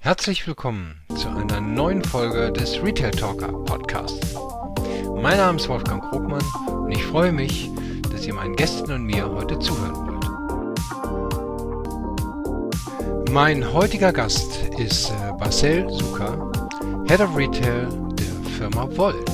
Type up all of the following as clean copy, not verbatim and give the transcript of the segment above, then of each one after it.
Herzlich willkommen zu einer neuen Folge des Retail Talker Podcasts. Mein Name ist Wolfgang Krogmann und ich freue mich, dass ihr meinen Gästen und mir heute zuhören wollt. Mein heutiger Gast ist Marcel Suker, Head of Retail der Firma Volt.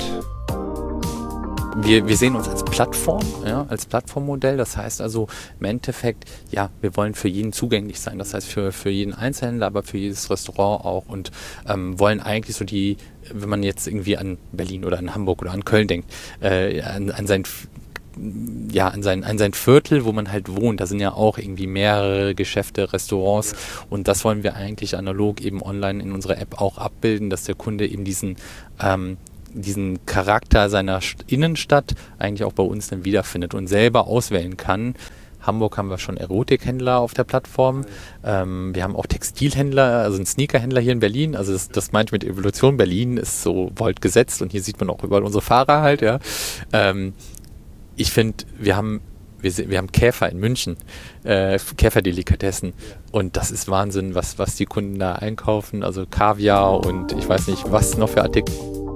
Wir sehen uns als Plattform, ja, als Plattformmodell. Das heißt also im Endeffekt, ja, wir wollen für jeden zugänglich sein. Das heißt für jeden Einzelhändler, aber für jedes Restaurant auch und wollen eigentlich so wenn man jetzt irgendwie an Berlin oder an Hamburg oder an Köln denkt, an sein Viertel, wo man halt wohnt. Da sind ja auch irgendwie mehrere Geschäfte, Restaurants und das wollen wir eigentlich analog eben online in unserer App auch abbilden, dass der Kunde eben diesen Charakter seiner Innenstadt eigentlich auch bei uns dann wiederfindet und selber auswählen kann. Hamburg haben wir schon Erotikhändler auf der Plattform. Wir haben auch Textilhändler, also einen Sneakerhändler hier in Berlin. Also das meint mit Evolution. Berlin ist so Volt gesetzt und hier sieht man auch überall unsere Fahrer halt. Ja. Ich finde, wir haben Käfer in München, Käferdelikatessen und das ist Wahnsinn, was die Kunden da einkaufen. Also Kaviar und ich weiß nicht, was noch für Artikel.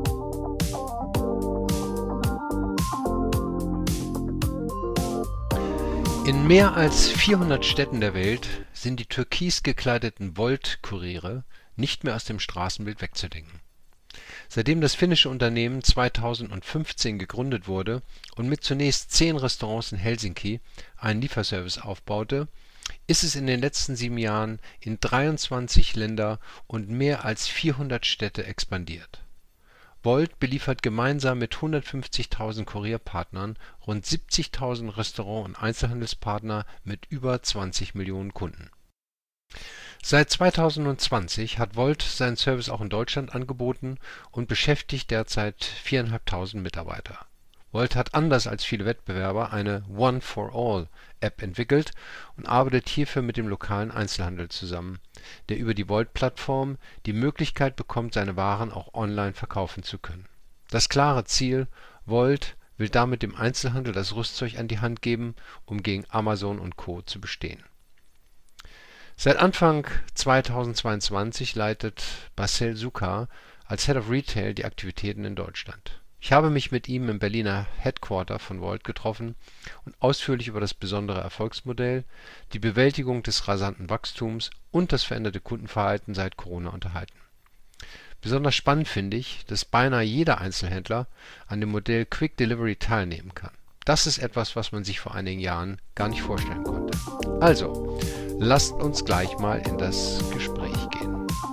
In mehr als 400 Städten der Welt sind die türkis gekleideten Volt-Kuriere nicht mehr aus dem Straßenbild wegzudenken. Seitdem das finnische Unternehmen 2015 gegründet wurde und mit zunächst 10 Restaurants in Helsinki einen Lieferservice aufbaute, ist es in den letzten 7 Jahren in 23 Länder und mehr als 400 Städte expandiert. Volt beliefert gemeinsam mit 150.000 Kurierpartnern rund 70.000 Restaurant- und Einzelhandelspartner mit über 20 Millionen Kunden. Seit 2020 hat Volt seinen Service auch in Deutschland angeboten und beschäftigt derzeit 4.500 Mitarbeiter. Volt hat anders als viele Wettbewerber eine One-for-All-App entwickelt und arbeitet hierfür mit dem lokalen Einzelhandel zusammen, der über die Volt-Plattform die Möglichkeit bekommt, seine Waren auch online verkaufen zu können. Das klare Ziel: Volt will damit dem Einzelhandel das Rüstzeug an die Hand geben, um gegen Amazon und Co. zu bestehen. Seit Anfang 2022 leitet Marcel Suker als Head of Retail die Aktivitäten in Deutschland. Ich habe mich mit ihm im Berliner Headquarter von Volt getroffen und ausführlich über das besondere Erfolgsmodell, die Bewältigung des rasanten Wachstums und das veränderte Kundenverhalten seit Corona unterhalten. Besonders spannend finde ich, dass beinahe jeder Einzelhändler an dem Modell Quick Delivery teilnehmen kann. Das ist etwas, was man sich vor einigen Jahren gar nicht vorstellen konnte. Also, lasst uns gleich mal in das Gespräch gehen.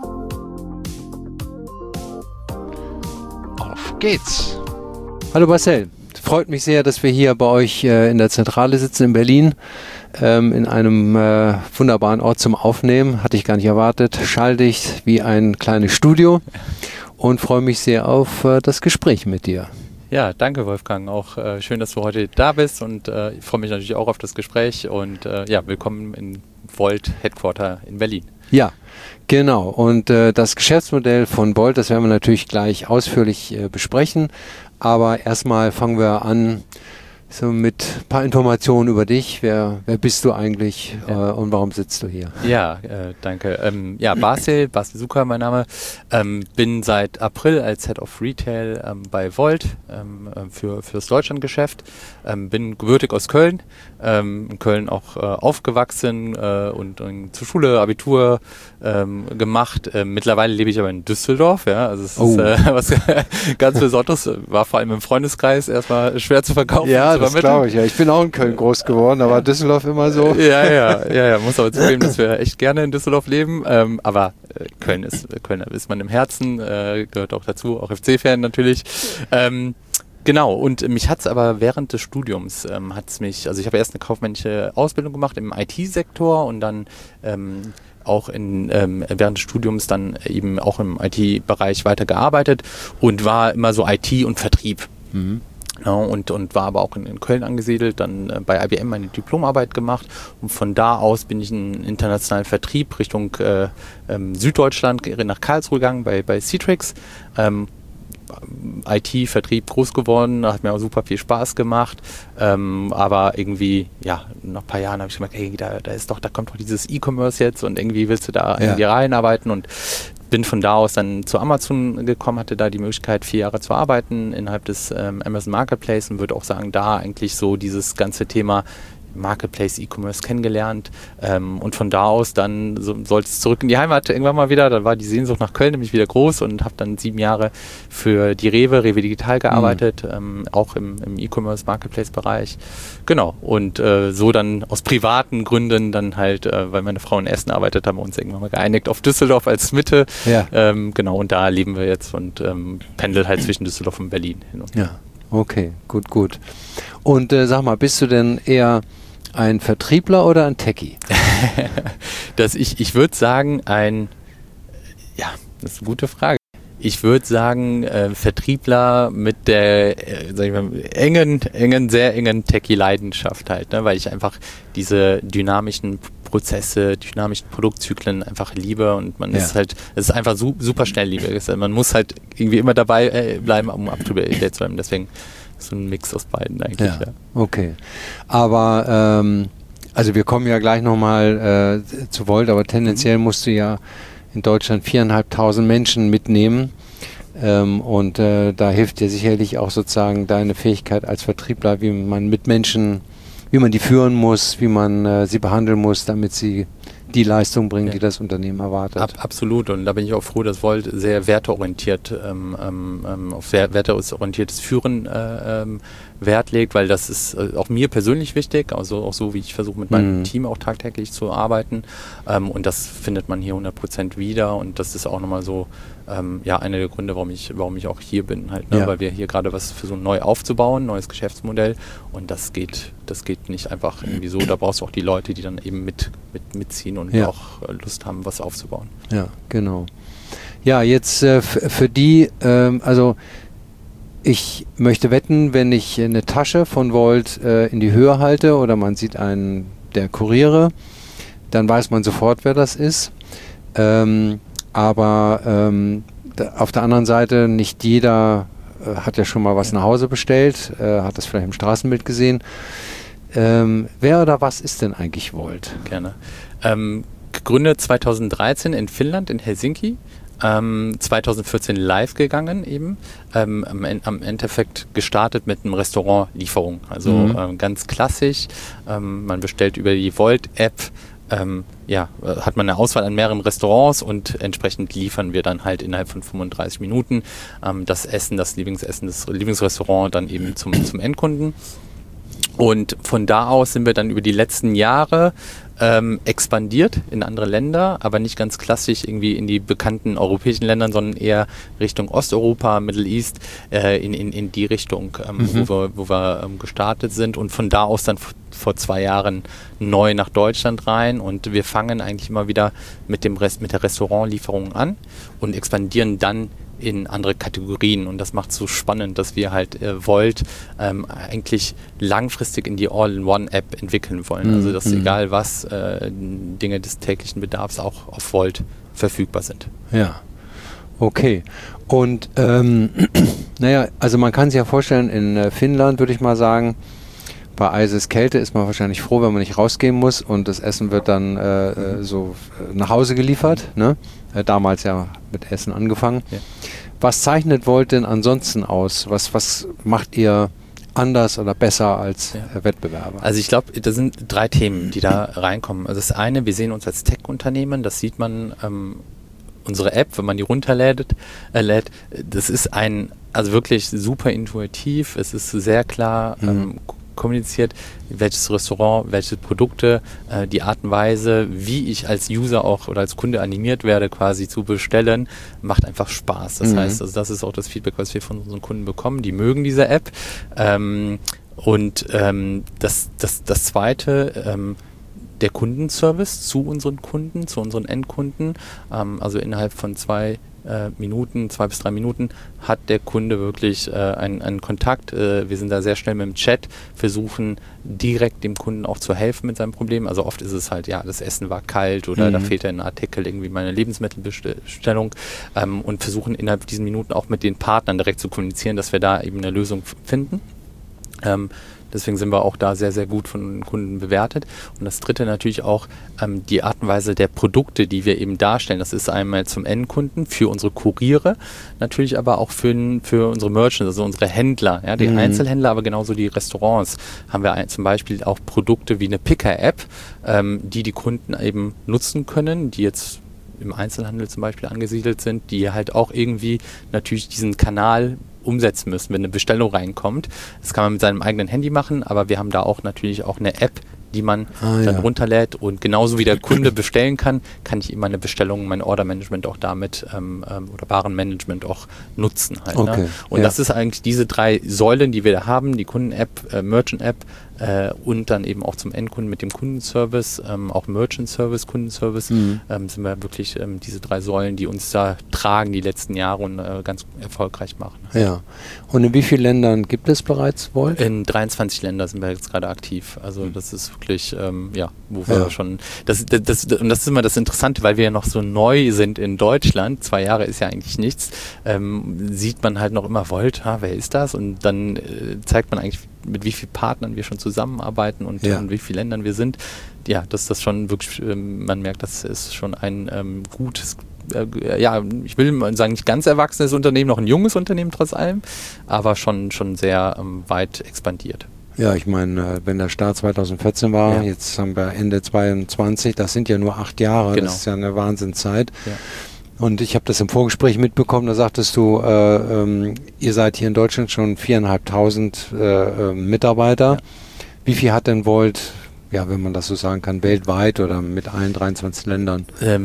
Auf geht's! Hallo Marcel, freut mich sehr, dass wir hier bei euch in der Zentrale sitzen in Berlin, in einem wunderbaren Ort zum Aufnehmen. Hatte ich gar nicht erwartet, schalldicht wie ein kleines Studio und freue mich sehr auf das Gespräch mit dir. Ja, danke Wolfgang, auch schön, dass du heute da bist und ich freue mich natürlich auch auf das Gespräch und willkommen in Volt Headquarter in Berlin. Ja, genau. Und das Geschäftsmodell von Volt, das werden wir natürlich gleich ausführlich besprechen. Aber erstmal fangen wir an so mit ein paar Informationen über dich. Wer bist du eigentlich und warum sitzt du hier? Ja, danke. Marcel Suker, mein Name. Bin seit April als Head of Retail bei Volt für das Deutschlandgeschäft. Bin gebürtig aus Köln. In Köln auch aufgewachsen und zur Schule, Abitur gemacht. Mittlerweile lebe ich aber in Düsseldorf. Ja, also es ist was ganz Besonderes. War vor allem im Freundeskreis erstmal schwer zu verkaufen. Ja, das glaube ich. Ja, ich bin auch in Köln groß geworden, aber Düsseldorf immer so. Ja. Muss aber zugeben, dass wir echt gerne in Düsseldorf leben. Aber Köln ist man im Herzen, gehört auch dazu, auch FC-Fan natürlich. Genau, und mich hat es aber während des Studiums, ich habe erst eine kaufmännische Ausbildung gemacht im IT-Sektor und dann auch während des Studiums dann eben auch im IT-Bereich weitergearbeitet und war immer so IT und Vertrieb. Mhm. Ja, und war aber auch in Köln angesiedelt, dann bei IBM meine Diplomarbeit gemacht und von da aus bin ich in internationalen Vertrieb Richtung Süddeutschland nach Karlsruhe gegangen bei Citrix. IT, Vertrieb groß geworden, hat mir auch super viel Spaß gemacht, aber irgendwie, ja, nach ein paar Jahren habe ich gemerkt, hey, da kommt doch dieses E-Commerce jetzt und irgendwie willst du da irgendwie reinarbeiten und bin von da aus dann zu Amazon gekommen, hatte da die Möglichkeit, 4 Jahre zu arbeiten innerhalb des Amazon Marketplace und würde auch sagen, da eigentlich so dieses ganze Thema Marketplace, E-Commerce kennengelernt und von da aus dann sollte es zurück in die Heimat irgendwann mal wieder, da war die Sehnsucht nach Köln nämlich wieder groß und habe dann 7 Jahre für die Rewe Digital gearbeitet, auch im E-Commerce Marketplace Bereich, genau, und so dann aus privaten Gründen dann halt, weil meine Frau in Essen arbeitet, haben wir uns irgendwann mal geeinigt auf Düsseldorf als Mitte, genau, und da leben wir jetzt und pendeln halt zwischen Düsseldorf und Berlin hin und her. Okay, gut. Und sag mal, bist du denn eher ein Vertriebler oder ein Techie? Ich würde sagen, das ist eine gute Frage. Ich würde sagen, Vertriebler mit der sag ich mal, sehr engen Techie-Leidenschaft halt, ne? Weil ich einfach diese dynamischen Prozesse, dynamischen Produktzyklen einfach liebe und man ist halt, es ist einfach super schnelllebig. Man muss halt irgendwie immer dabei bleiben, um up to date zu bleiben. Deswegen so ein Mix aus beiden eigentlich. Ja. Okay. Aber also wir kommen ja gleich nochmal zu Volt, aber tendenziell musst du ja in Deutschland 4.500 Menschen mitnehmen und da hilft dir sicherlich auch sozusagen deine Fähigkeit als Vertriebler, wie man mit Menschen, wie man die führen muss, wie man sie behandeln muss, damit sie die Leistung bringen, die das Unternehmen erwartet. Absolut, und da bin ich auch froh, dass Volt sehr werteorientiert auf werteorientiertes Führen Wert legt, weil das ist auch mir persönlich wichtig, also auch so, wie ich versuche mit meinem Team auch tagtäglich zu arbeiten, und das findet man hier 100% wieder und das ist auch nochmal so einer der Gründe, warum ich auch hier bin, halt, ne? Weil wir hier gerade was versuchen neu aufzubauen, neues Geschäftsmodell, und das geht nicht einfach irgendwie so, da brauchst du auch die Leute, die dann eben mitziehen und auch Lust haben, was aufzubauen. Ja, genau. Ja, jetzt für die, also ich möchte wetten, wenn ich eine Tasche von Volt in die Höhe halte oder man sieht einen der Kuriere, dann weiß man sofort, wer das ist. Aber auf der anderen Seite, nicht jeder hat ja schon mal was nach Hause bestellt, hat das vielleicht im Straßenbild gesehen. Wer oder was ist denn eigentlich Volt? Gerne. Gegründet 2013 in Finnland, in Helsinki. 2014 live gegangen eben, am Endeffekt gestartet mit einem Restaurantlieferung, also ganz klassisch, man bestellt über die Volt-App, hat man eine Auswahl an mehreren Restaurants und entsprechend liefern wir dann halt innerhalb von 35 Minuten das Lieblingsessen des Lieblingsrestaurants dann eben zum Endkunden. Und von da aus sind wir dann über die letzten Jahre expandiert in andere Länder, aber nicht ganz klassisch irgendwie in die bekannten europäischen Ländern, sondern eher Richtung Osteuropa, Middle East, in die Richtung, wo wir gestartet sind, und von da aus dann vor 2 Jahren neu nach Deutschland rein, und wir fangen eigentlich immer wieder mit der Restaurantlieferung an und expandieren dann in andere Kategorien, und das macht es so spannend, dass wir halt Volt eigentlich langfristig in die All-in-One-App entwickeln wollen. Also dass egal was, Dinge des täglichen Bedarfs auch auf Volt verfügbar sind. Ja, okay. Und also man kann sich ja vorstellen, in Finnland würde ich mal sagen, bei Eiseskälte ist man wahrscheinlich froh, wenn man nicht rausgehen muss und das Essen wird dann so nach Hause geliefert, ne? Damals ja mit Essen angefangen. Ja. Was zeichnet Volt denn ansonsten aus? Was macht ihr anders oder besser als Wettbewerber? Also ich glaube, das sind 3 Themen, die da reinkommen. Also das eine, wir sehen uns als Tech-Unternehmen, das sieht man, unsere App, wenn man die runterlädt, das ist also wirklich super intuitiv, es ist sehr klar kommuniziert, welches Restaurant, welche Produkte, die Art und Weise, wie ich als User auch oder als Kunde animiert werde, quasi zu bestellen, macht einfach Spaß. Das heißt, also das ist auch das Feedback, was wir von unseren Kunden bekommen. Die mögen diese App. Das Zweite, der Kundenservice zu unseren Kunden, zu unseren Endkunden. Also innerhalb von 2 Minuten, 2 bis 3 Minuten, hat der Kunde wirklich einen Kontakt. Wir sind da sehr schnell mit dem Chat, versuchen direkt dem Kunden auch zu helfen mit seinem Problem. Also oft ist es halt, ja, das Essen war kalt oder da fehlt ein Artikel, irgendwie meine Lebensmittelbestellung, und versuchen innerhalb diesen Minuten auch mit den Partnern direkt zu kommunizieren, dass wir da eben eine Lösung finden. Deswegen sind wir auch da sehr, sehr gut von den Kunden bewertet. Und das dritte natürlich auch die Art und Weise der Produkte, die wir eben darstellen. Das ist einmal zum Endkunden, für unsere Kuriere, natürlich aber auch für unsere Merchants, also unsere Händler, ja, die Einzelhändler, aber genauso die Restaurants. Haben wir zum Beispiel auch Produkte wie eine Picker-App, die Kunden eben nutzen können, die jetzt im Einzelhandel zum Beispiel angesiedelt sind, die halt auch irgendwie natürlich diesen Kanal umsetzen müssen, wenn eine Bestellung reinkommt. Das kann man mit seinem eigenen Handy machen, aber wir haben da auch natürlich auch eine App, die man dann runterlädt, und genauso wie der Kunde bestellen kann ich eben meine Bestellung, mein Order-Management auch damit oder Warenmanagement auch nutzen halt. Okay. Ne? Und das ist eigentlich diese 3 Säulen, die wir da haben, die Kunden-App, Merchant-App, und dann eben auch zum Endkunden mit dem Kundenservice, auch Merchant-Service, Kundenservice, sind wir wirklich diese 3 Säulen, die uns da tragen die letzten Jahre und ganz erfolgreich machen. Ja. Und in wie vielen Ländern gibt es bereits Volt? In 23 Ländern sind wir jetzt gerade aktiv. Also das ist wirklich, wo wir schon, und das ist immer das Interessante, weil wir ja noch so neu sind in Deutschland, 2 Jahre ist ja eigentlich nichts, sieht man halt noch immer Volt, wer ist das? Und dann zeigt man eigentlich, mit wie vielen Partnern wir schon zusammenarbeiten und in wie vielen Ländern wir sind. Ja, dass das schon wirklich, man merkt, das ist schon ein gutes, ich will mal sagen, nicht ganz erwachsenes Unternehmen, noch ein junges Unternehmen trotz allem, aber schon sehr weit expandiert. Ja, ich meine, wenn der Start 2014 war, jetzt haben wir Ende 22, das sind ja nur 8 Jahre, das ist ja eine Wahnsinnszeit. Ja. Und ich habe das im Vorgespräch mitbekommen, da sagtest du, ihr seid hier in Deutschland schon 4.500 Mitarbeiter. Ja. Wie viel hat denn Volt, wenn man das so sagen kann, weltweit oder mit allen 23 Ländern?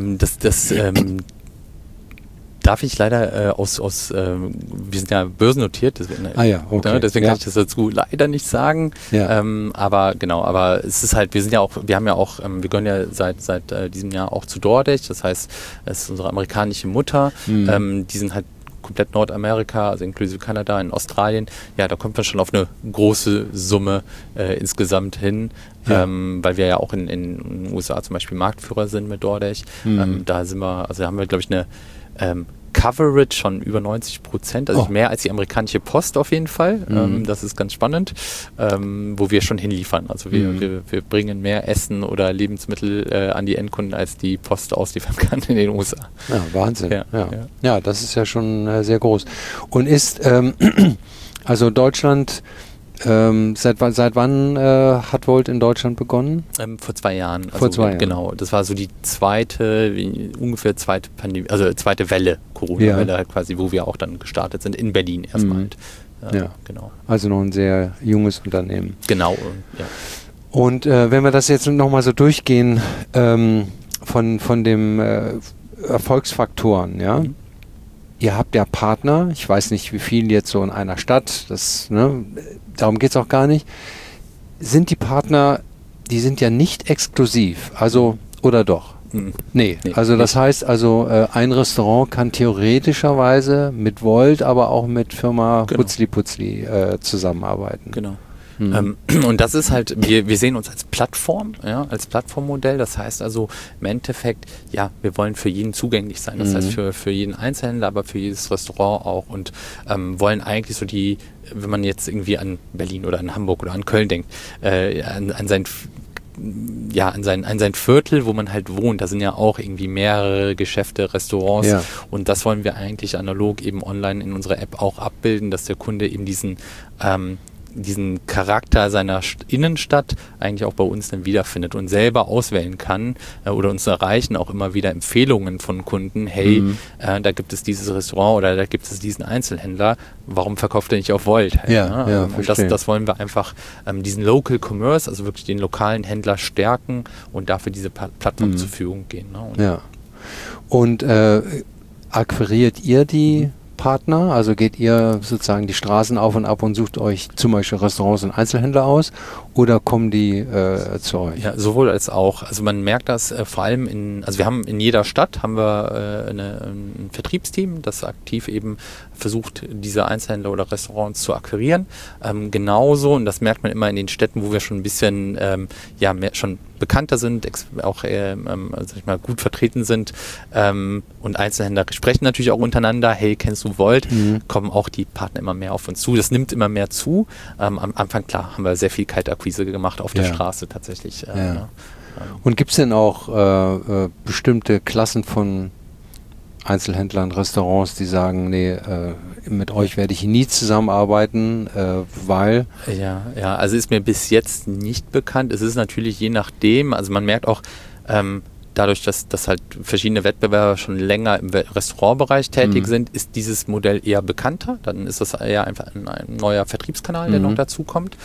Darf ich leider wir sind ja börsennotiert, deswegen, deswegen kann ich das dazu leider nicht sagen. Ja. Aber es ist halt, wir gehören ja seit diesem Jahr auch zu DoorDash, das heißt, es ist unsere amerikanische Mutter, die sind halt komplett Nordamerika, also inklusive Kanada, in Australien, da kommt man schon auf eine große Summe insgesamt hin, weil wir ja auch in den USA zum Beispiel Marktführer sind mit DoorDash. Da haben wir, glaube ich, eine Coverage von über 90%, also mehr als die amerikanische Post auf jeden Fall. Das ist ganz spannend, wo wir schon hinliefern. Also wir bringen mehr Essen oder Lebensmittel an die Endkunden, als die Post ausliefern kann in den USA. Ja, Wahnsinn. Ja, das ist ja schon sehr groß. Und ist, also Deutschland, seit wann hat Volt in Deutschland begonnen? Vor 2 Jahren. Vor 2 Jahren. Genau. Das war so die zweite Pandemie, also zweite Welle, Corona-Welle halt quasi, wo wir auch dann gestartet sind, in Berlin erstmal. Genau. Also noch ein sehr junges Unternehmen. Genau, Und wenn wir das jetzt nochmal so durchgehen, von dem Erfolgsfaktoren, ihr habt ja Partner, ich weiß nicht, wie viele jetzt so in einer Stadt, darum geht es auch gar nicht. Sind die Partner, die sind ja nicht exklusiv, also, oder doch? Nee, also das heißt, ein Restaurant kann theoretischerweise mit Volt, aber auch mit Firma Putzli zusammenarbeiten. Genau. Und das ist halt, wir sehen uns als Plattform, als Plattformmodell. Das heißt also im Endeffekt, wir wollen für jeden zugänglich sein. Das heißt für jeden Einzelhändler, aber für jedes Restaurant auch, und wollen eigentlich so wenn man jetzt irgendwie an Berlin oder an Hamburg oder an Köln denkt, an sein Viertel, wo man halt wohnt, da sind ja auch irgendwie mehrere Geschäfte, Restaurants, und das wollen wir eigentlich analog eben online in unserer App auch abbilden, dass der Kunde eben diesen Charakter seiner Innenstadt eigentlich auch bei uns dann wiederfindet und selber auswählen kann, oder uns erreichen auch immer wieder Empfehlungen von Kunden, da gibt es dieses Restaurant oder da gibt es diesen Einzelhändler, warum verkauft er nicht auf Volt? Und das wollen wir einfach, diesen Local Commerce, also wirklich den lokalen Händler stärken und dafür diese Plattform zur Verfügung gehen. Und akquiriert ihr die Partner? Also geht ihr sozusagen die Straßen auf und ab und sucht euch zum Beispiel Restaurants und Einzelhändler aus? Oder kommen die zu euch? Ja, sowohl als auch. Also man merkt das vor allem also wir haben in jeder Stadt haben wir ein Vertriebsteam, das aktiv eben versucht, diese Einzelhändler oder Restaurants zu akquirieren. Genauso, und das merkt man immer in den Städten, wo wir schon ein bisschen schon bekannter sind, auch sag ich mal, gut vertreten sind, und Einzelhändler sprechen natürlich auch untereinander, hey, kennst du Volt? Kommen auch die Partner immer mehr auf uns zu. Das nimmt immer mehr zu. Am Anfang, klar, haben wir sehr viel Kaltakquise gemacht auf der Straße tatsächlich. Und gibt es denn auch bestimmte Klassen von Einzelhändlern, Restaurants, die sagen, nee, mit euch werde ich nie zusammenarbeiten, weil... Ja, also ist mir bis jetzt nicht bekannt. Es ist natürlich je nachdem, also man merkt auch, dadurch, dass halt verschiedene Wettbewerber schon länger im Restaurantbereich tätig sind, ist dieses Modell eher bekannter. Dann ist das eher einfach ein neuer Vertriebskanal, der noch dazu kommt.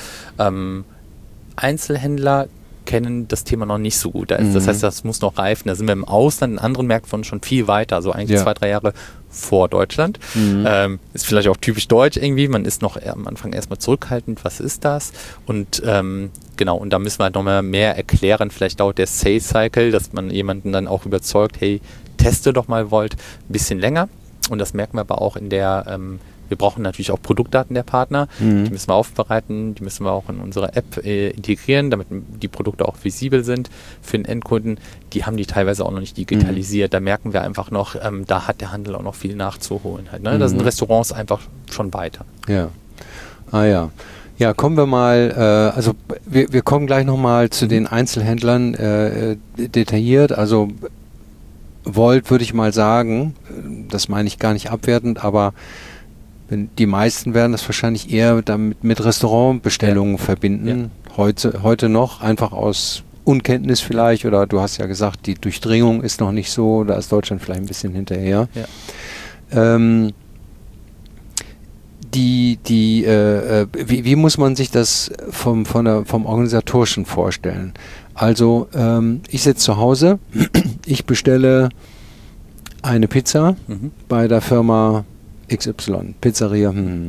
Einzelhändler kennen das Thema noch nicht so gut. Das heißt, das muss noch reifen. Da sind wir im Ausland, in anderen Märkten schon viel weiter, also eigentlich 2-3 Jahre vor Deutschland. Ist vielleicht auch typisch deutsch irgendwie. Man ist noch am Anfang erstmal zurückhaltend. Was ist das? Und genau, und da müssen wir halt noch mehr erklären. Vielleicht dauert der Sales Cycle, dass man jemanden dann auch überzeugt, hey, teste doch mal Volt ein bisschen länger. Und das merken wir aber auch in der wir brauchen natürlich auch Produktdaten der Partner, die müssen wir aufbereiten, die müssen wir auch in unsere App integrieren, damit die Produkte auch visibel sind für den Endkunden. Die haben die teilweise auch noch nicht digitalisiert. Da merken wir einfach noch, da hat der Handel auch noch viel nachzuholen. Halt, ne? Da sind Restaurants einfach schon weiter. Ja. Ja, kommen wir mal, also wir kommen gleich nochmal zu den Einzelhändlern detailliert. Also Volt würde ich mal sagen, das meine ich gar nicht abwertend, aber die meisten werden das wahrscheinlich eher damit mit Restaurantbestellungen verbinden. Heute noch, einfach aus Unkenntnis vielleicht, oder du hast ja gesagt, die Durchdringung ist noch nicht so, da ist Deutschland vielleicht ein bisschen hinterher. Wie muss man sich das vom Organisatorischen vorstellen? Also ich sitze zu Hause, ich bestelle eine Pizza bei der Firma XY, Pizzeria,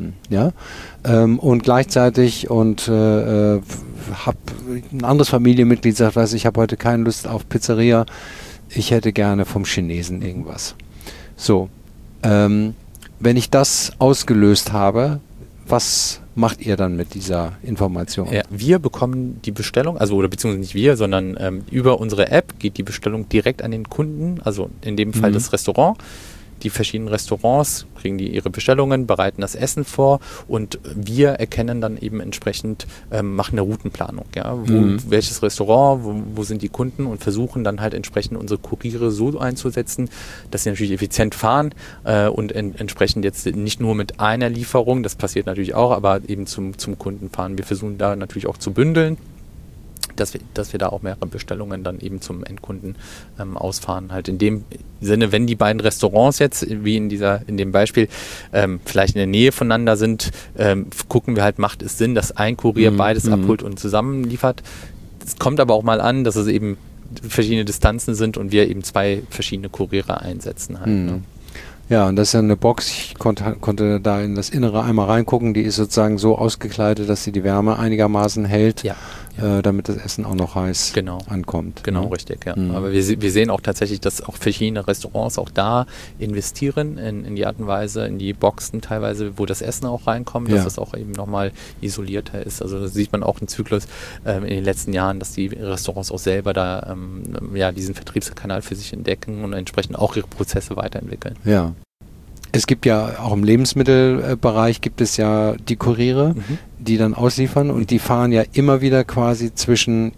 und gleichzeitig habe ein anderes Familienmitglied sagt, ich habe heute keine Lust auf Pizzeria, ich hätte gerne vom Chinesen irgendwas. So, wenn ich das ausgelöst habe, was macht ihr dann mit dieser Information? Ja, wir bekommen die Bestellung, oder beziehungsweise nicht wir, sondern über unsere App geht die Bestellung direkt an den Kunden, also in dem Fall das Restaurant. Die verschiedenen Restaurants kriegen ihre Bestellungen, bereiten das Essen vor und wir erkennen dann eben entsprechend, machen eine Routenplanung. Ja? Welches Restaurant, wo sind die Kunden und versuchen dann halt entsprechend unsere Kuriere so einzusetzen, dass sie natürlich effizient fahren und entsprechend jetzt nicht nur mit einer Lieferung, das passiert natürlich auch, aber eben zum Kunden fahren. Wir versuchen da natürlich auch zu bündeln, dass wir da auch mehrere Bestellungen dann eben zum Endkunden ausfahren. Halt in dem Sinne, wenn die beiden Restaurants jetzt, wie in dem Beispiel, vielleicht in der Nähe voneinander sind, gucken wir halt, macht es Sinn, dass ein Kurier beides abholt und zusammenliefert. Es kommt aber auch mal an, dass es eben verschiedene Distanzen sind und wir eben 2 verschiedene Kuriere einsetzen halt. Ne? Ja, und das ist ja eine Box, ich konnte da in das Innere einmal reingucken, die ist sozusagen so ausgekleidet, dass sie die Wärme einigermaßen hält, damit das Essen auch noch heiß ankommt. Genau, richtig, ja. Aber wir sehen auch tatsächlich, dass auch verschiedene Restaurants auch da investieren in die Art und Weise, in die Boxen teilweise, wo das Essen auch reinkommt, dass das auch eben nochmal isolierter ist. Also da sieht man auch einen Zyklus in den letzten Jahren, dass die Restaurants auch selber da diesen Vertriebskanal für sich entdecken und entsprechend auch ihre Prozesse weiterentwickeln. Ja. Es gibt ja auch im Lebensmittelbereich gibt es ja die Kuriere, die dann ausliefern und die fahren ja immer wieder quasi zwischen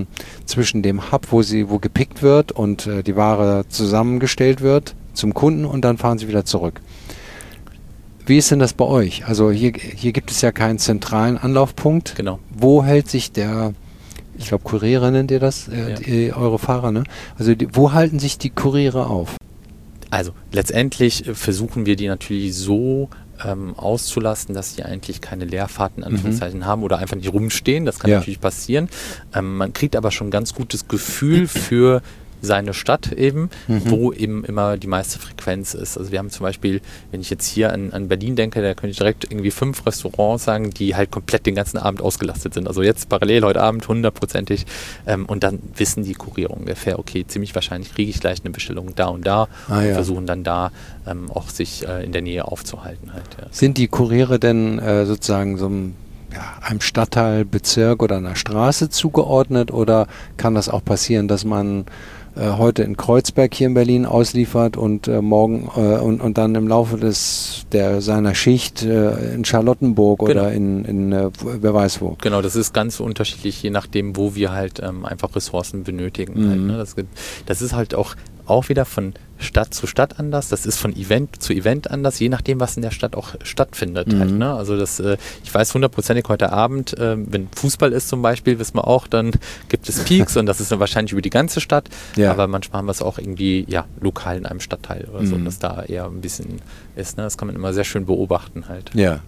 dem Hub, wo gepickt wird und die Ware zusammengestellt wird zum Kunden und dann fahren sie wieder zurück. Wie ist denn das bei euch? Also hier gibt es ja keinen zentralen Anlaufpunkt. Genau. Wo hält sich ich glaube Kuriere nennt ihr das, eure Fahrer, ne? Also wo halten sich die Kuriere auf? Also letztendlich versuchen wir die natürlich so auszulasten, dass sie eigentlich keine Leerfahrten in Anführungszeichen haben oder einfach nicht rumstehen. Das kann natürlich passieren. Man kriegt aber schon ein ganz gutes Gefühl für seine Stadt eben, wo eben immer die meiste Frequenz ist. Also wir haben zum Beispiel, wenn ich jetzt hier an Berlin denke, da könnte ich direkt irgendwie 5 Restaurants sagen, die halt komplett den ganzen Abend ausgelastet sind. Also jetzt parallel heute Abend 100%ig und dann wissen die Kurierung ungefähr, okay, ziemlich wahrscheinlich kriege ich gleich eine Bestellung da und da und versuchen dann da auch sich in der Nähe aufzuhalten halt. Ja. Sind die Kuriere denn sozusagen so einem Stadtteil, Bezirk oder einer Straße zugeordnet oder kann das auch passieren, dass man heute in Kreuzberg hier in Berlin ausliefert und morgen und dann im Laufe seiner Schicht in Charlottenburg oder in wer weiß wo. Genau, das ist ganz unterschiedlich, je nachdem, wo wir halt einfach Ressourcen benötigen. Halt, ne? Das ist halt auch wieder von Stadt zu Stadt anders, das ist von Event zu Event anders, je nachdem, was in der Stadt auch stattfindet. Halt, ne? Also ich weiß 100%ig heute Abend, wenn Fußball ist zum Beispiel, wissen wir auch, dann gibt es Peaks und das ist dann wahrscheinlich über die ganze Stadt, aber manchmal haben wir es auch irgendwie lokal in einem Stadtteil oder so, dass da eher ein bisschen ist. Ne? Das kann man immer sehr schön beobachten halt. Ja,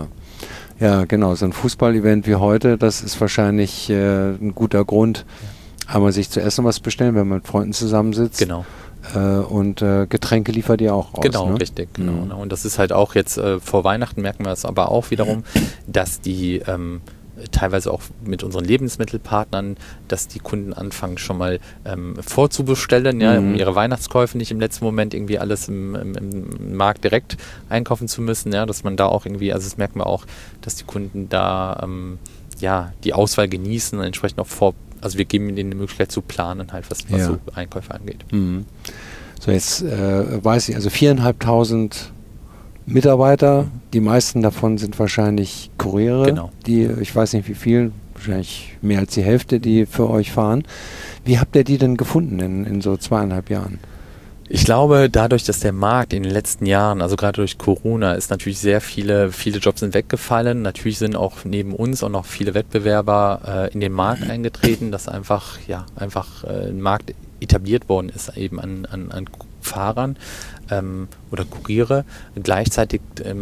genau, so ein Fußball-Event wie heute, das ist wahrscheinlich ein guter Grund, einmal sich zu essen was bestellen, wenn man mit Freunden zusammensitzt. Genau. Und Getränke liefert ihr auch aus. Genau, ne? richtig. Genau. Und das ist halt auch jetzt vor Weihnachten merken wir es aber auch wiederum, dass die teilweise auch mit unseren Lebensmittelpartnern, dass die Kunden anfangen schon mal vorzubestellen, um ihre Weihnachtskäufe nicht im letzten Moment irgendwie alles im Markt direkt einkaufen zu müssen, dass man da auch irgendwie, also das merken wir auch, dass die Kunden da die Auswahl genießen und entsprechend auch also wir geben ihnen die Möglichkeit zu planen, halt, was so Einkäufe angeht. So, jetzt weiß ich, also 4.500 Mitarbeiter, die meisten davon sind wahrscheinlich Kuriere, ich weiß nicht wie viel, wahrscheinlich mehr als die Hälfte, die für euch fahren. Wie habt ihr die denn gefunden in so 2,5 Jahren? Ich glaube, dadurch, dass der Markt in den letzten Jahren, also gerade durch Corona, ist natürlich sehr viele Jobs sind weggefallen. Natürlich sind auch neben uns auch noch viele Wettbewerber in den Markt eingetreten, dass einfach ein Markt etabliert worden ist, eben an Fahrern oder Kuriere. Gleichzeitig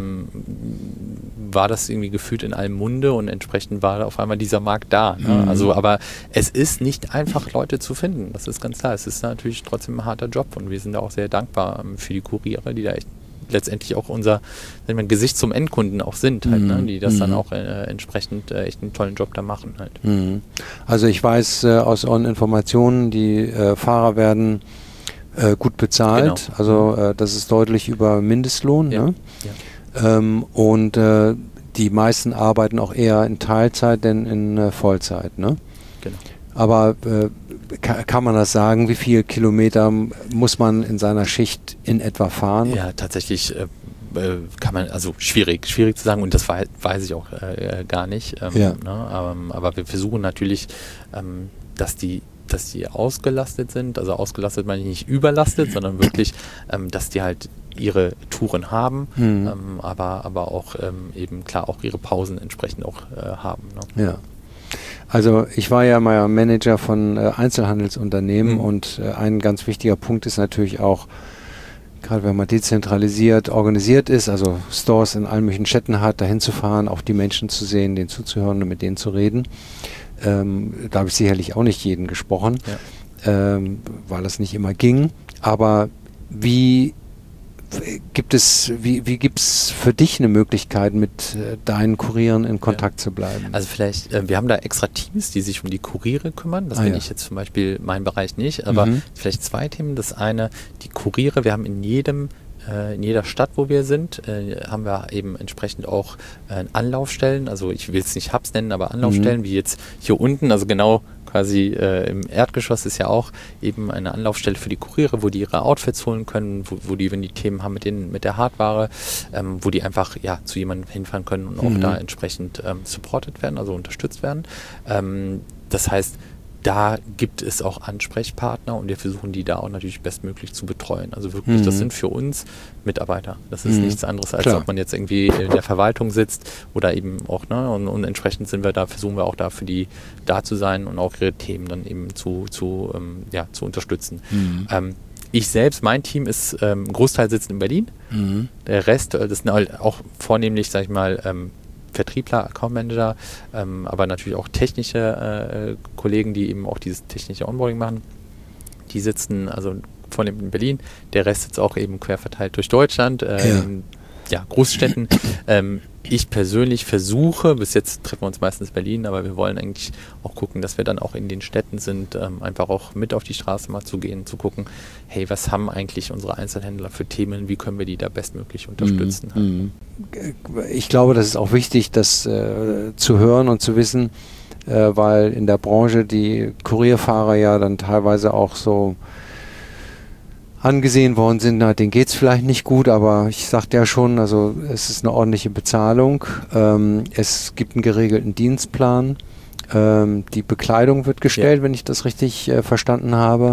war das irgendwie gefühlt in allem Munde und entsprechend war auf einmal dieser Markt da. Ne? Also, aber es ist nicht einfach, Leute zu finden. Das ist ganz klar. Es ist natürlich trotzdem ein harter Job und wir sind da auch sehr dankbar für die Kuriere, die da echt letztendlich auch unser Gesicht zum Endkunden auch sind, halt, ne? Die das dann auch entsprechend echt einen tollen Job da machen. Halt. Also ich weiß aus euren Informationen, die Fahrer werden gut bezahlt, also das ist deutlich über Mindestlohn. Ne? Und die meisten arbeiten auch eher in Teilzeit, denn in Vollzeit. Ne? Genau. Aber kann man das sagen, wie viele Kilometer muss man in seiner Schicht in etwa fahren? Ja, tatsächlich kann man, also schwierig zu sagen und das weiß ich auch gar nicht. Ne? Aber wir versuchen natürlich, dass die ausgelastet sind, also ausgelastet meine ich nicht überlastet, sondern wirklich, dass die halt ihre Touren haben, aber auch eben klar auch ihre Pausen entsprechend auch haben. Ne? Ja. Also ich war ja mal Manager von Einzelhandelsunternehmen und ein ganz wichtiger Punkt ist natürlich auch, gerade wenn man dezentralisiert organisiert ist, also Stores in allen möglichen Städten hat, dahin zu fahren, auch die Menschen zu sehen, denen zuzuhören und mit denen zu reden. Da habe ich sicherlich auch nicht jeden gesprochen, weil das nicht immer ging. Aber wie gibt es für dich eine Möglichkeit, mit deinen Kurieren in Kontakt zu bleiben? Also vielleicht, wir haben da extra Teams, die sich um die Kuriere kümmern. Das bin ich jetzt zum Beispiel mein Bereich nicht, aber vielleicht 2 Themen. Das eine, die Kuriere, wir haben in jeder Stadt, wo wir sind, haben wir eben entsprechend auch Anlaufstellen, also ich will es nicht Hubs nennen, aber Anlaufstellen, wie jetzt hier unten, also genau quasi im Erdgeschoss ist ja auch eben eine Anlaufstelle für die Kuriere, wo die ihre Outfits holen können, wo die, wenn die Themen haben mit der Hardware, wo die einfach zu jemandem hinfahren können und auch da entsprechend supported werden, also unterstützt werden. Das heißt, da gibt es auch Ansprechpartner und wir versuchen die da auch natürlich bestmöglich zu betreuen. Also wirklich, das sind für uns Mitarbeiter. Das ist nichts anderes, als ob man jetzt irgendwie in der Verwaltung sitzt oder eben auch, ne? Und entsprechend versuchen wir auch da für die da zu sein und auch ihre Themen dann eben zu unterstützen. Ich selbst, mein Team ist, ein Großteil sitzt in Berlin. Der Rest, das sind halt auch vornehmlich, sag ich mal, Vertriebler, Account Manager, aber natürlich auch technische Kollegen, die eben auch dieses technische Onboarding machen. die sitzen also vornehmlich in Berlin, der Rest sitzt auch eben quer verteilt durch Deutschland, Großstädten. Ich persönlich versuche, bis jetzt treffen wir uns meistens in Berlin, aber wir wollen eigentlich auch gucken, dass wir dann auch in den Städten sind, einfach auch mit auf die Straße mal zu gehen, zu gucken, hey, was haben eigentlich unsere Einzelhändler für Themen, wie können wir die da bestmöglich unterstützen. Ich glaube, das ist auch wichtig, das zu hören und zu wissen, weil in der Branche die Kurierfahrer ja dann teilweise auch so angesehen worden sind, denen geht es vielleicht nicht gut, aber ich sagte ja schon, also es ist eine ordentliche Bezahlung, es gibt einen geregelten Dienstplan, die Bekleidung wird gestellt, wenn ich das richtig verstanden habe,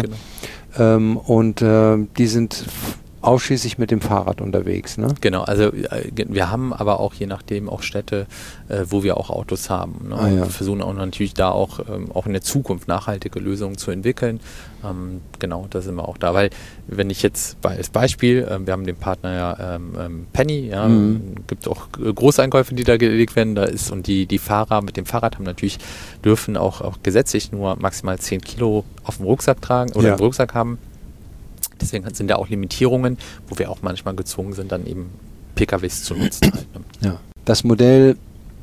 und die sind ausschließlich mit dem Fahrrad unterwegs, ne? Genau, also wir haben aber auch je nachdem auch Städte, wo wir auch Autos haben. Ne? Wir versuchen auch natürlich da auch in der Zukunft nachhaltige Lösungen zu entwickeln. Genau, da sind wir auch da. Weil wenn ich jetzt als Beispiel, wir haben den Partner Penny, gibt auch Großeinkäufe, die da gelegt werden, da ist und die Fahrer mit dem Fahrrad dürfen auch gesetzlich nur maximal 10 Kilo auf dem Rucksack tragen oder im Rucksack haben. Deswegen sind da auch Limitierungen, wo wir auch manchmal gezwungen sind, dann eben PKWs zu nutzen. Ja. Das Modell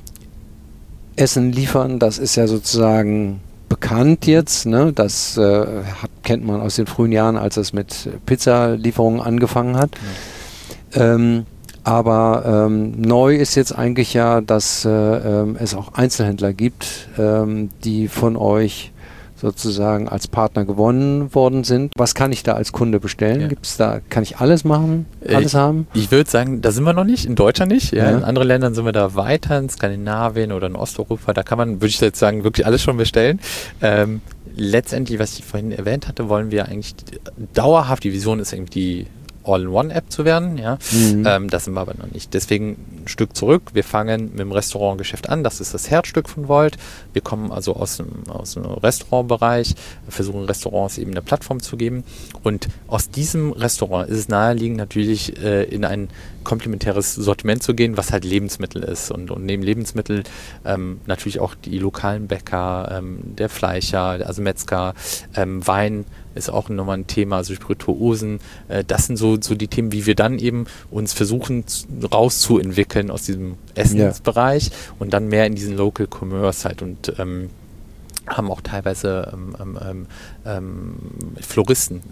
Essen liefern, das ist ja sozusagen bekannt jetzt. Ne? Das kennt man aus den frühen Jahren, als es mit Pizzalieferungen angefangen hat. Ja. Aber neu ist jetzt eigentlich ja, dass es auch Einzelhändler gibt, die von euch sozusagen als Partner gewonnen worden sind. Was kann ich da als Kunde bestellen? Gibt's da, kann ich alles machen, alles haben? Ich würde sagen, da sind wir noch nicht, in Deutschland nicht. Ja. In anderen Ländern sind wir da weiter, in Skandinavien oder in Osteuropa, da kann man, würde ich jetzt sagen, wirklich alles schon bestellen. Letztendlich, was ich vorhin erwähnt hatte, wollen wir eigentlich dauerhaft, die Vision ist irgendwie die All-in-One-App zu werden. Ja. Das sind wir aber noch nicht. Deswegen ein Stück zurück. Wir fangen mit dem Restaurantgeschäft an. Das ist das Herzstück von Volt. Wir kommen also aus dem Restaurantbereich, versuchen Restaurants eben eine Plattform zu geben. Und aus diesem Restaurant ist es naheliegend, natürlich in ein komplementäres Sortiment zu gehen, was halt Lebensmittel ist. Und neben Lebensmittel natürlich auch die lokalen Bäcker, der Fleischer, also Metzger, Wein ist auch nochmal ein Thema, also Spirituosen. Das sind so die Themen, wie wir dann eben uns versuchen rauszuentwickeln aus diesem Essensbereich und dann mehr in diesen Local Commerce halt und haben auch teilweise Floristen,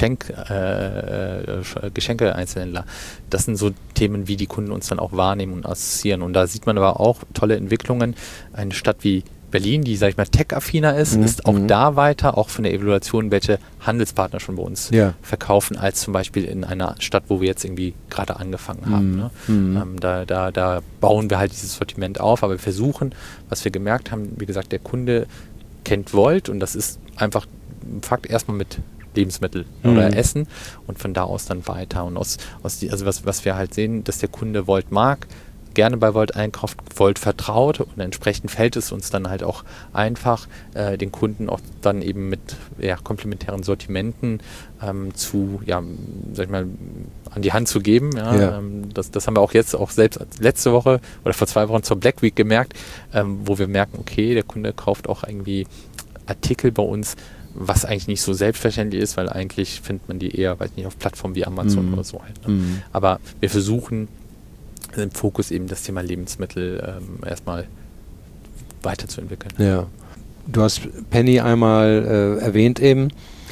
Geschenke-Einzelhändler. Das sind so Themen, wie die Kunden uns dann auch wahrnehmen und assoziieren. Und da sieht man aber auch tolle Entwicklungen. Eine Stadt wie Berlin, die, sag ich mal, tech-affiner ist auch da weiter, auch von der Evaluation, welche Handelspartner schon bei uns verkaufen, als zum Beispiel in einer Stadt, wo wir jetzt irgendwie gerade angefangen haben. Ne? Da bauen wir halt dieses Sortiment auf, aber wir versuchen, was wir gemerkt haben, wie gesagt, der Kunde kennt Volt und das ist einfach ein Fakt, erstmal mit Lebensmittel oder Essen und von da aus dann weiter. Und also was wir halt sehen, dass der Kunde Volt mag, gerne bei Volt einkauft, Volt vertraut und entsprechend fällt es uns dann halt auch einfach, den Kunden auch dann eben mit komplementären Sortimenten sag ich mal, an die Hand zu geben. Das haben wir auch jetzt auch selbst letzte Woche oder vor 2 Wochen zur Black Week gemerkt, wo wir merken, okay, der Kunde kauft auch irgendwie Artikel bei uns, was eigentlich nicht so selbstverständlich ist, weil eigentlich findet man die eher, weiß nicht, auf Plattformen wie Amazon oder so halt. Ne? Aber wir versuchen im Fokus eben das Thema Lebensmittel erstmal weiterzuentwickeln. Ja. Du hast Penny einmal erwähnt eben.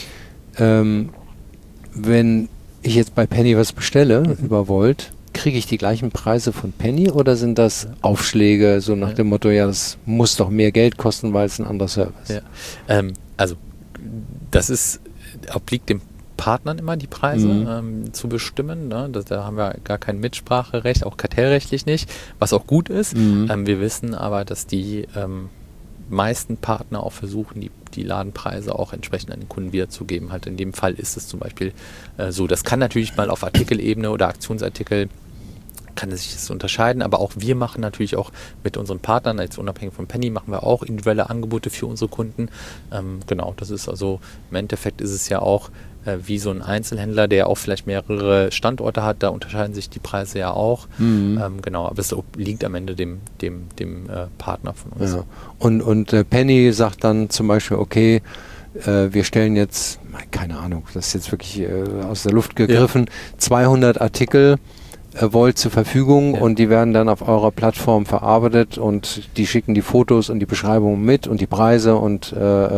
Wenn ich jetzt bei Penny was bestelle über Volt, kriege ich die gleichen Preise von Penny oder sind das Aufschläge, so nach dem Motto, ja, das muss doch mehr Geld kosten, weil es ein anderer Service ist? Ja. Also das obliegt dem Partnern immer die Preise zu bestimmen. Ne? Da haben wir gar kein Mitspracherecht, auch kartellrechtlich nicht, was auch gut ist. Wir wissen aber, dass die meisten Partner auch versuchen, die Ladenpreise auch entsprechend an den Kunden wiederzugeben. Halt in dem Fall ist es zum Beispiel so. Das kann natürlich mal auf Artikelebene oder Aktionsartikel kann es sich das unterscheiden, aber auch wir machen natürlich auch mit unseren Partnern, jetzt unabhängig von Penny, machen wir auch individuelle Angebote für unsere Kunden. Genau, das ist also, im Endeffekt ist es ja auch wie so ein Einzelhändler, der auch vielleicht mehrere Standorte hat, da unterscheiden sich die Preise ja auch. Genau, aber es liegt am Ende dem Partner von uns. Ja. Und Penny sagt dann zum Beispiel, okay, wir stellen jetzt, keine Ahnung, das ist jetzt wirklich aus der Luft gegriffen, 200 Artikel Volt zur Verfügung und die werden dann auf eurer Plattform verarbeitet und die schicken die Fotos und die Beschreibungen mit und die Preise und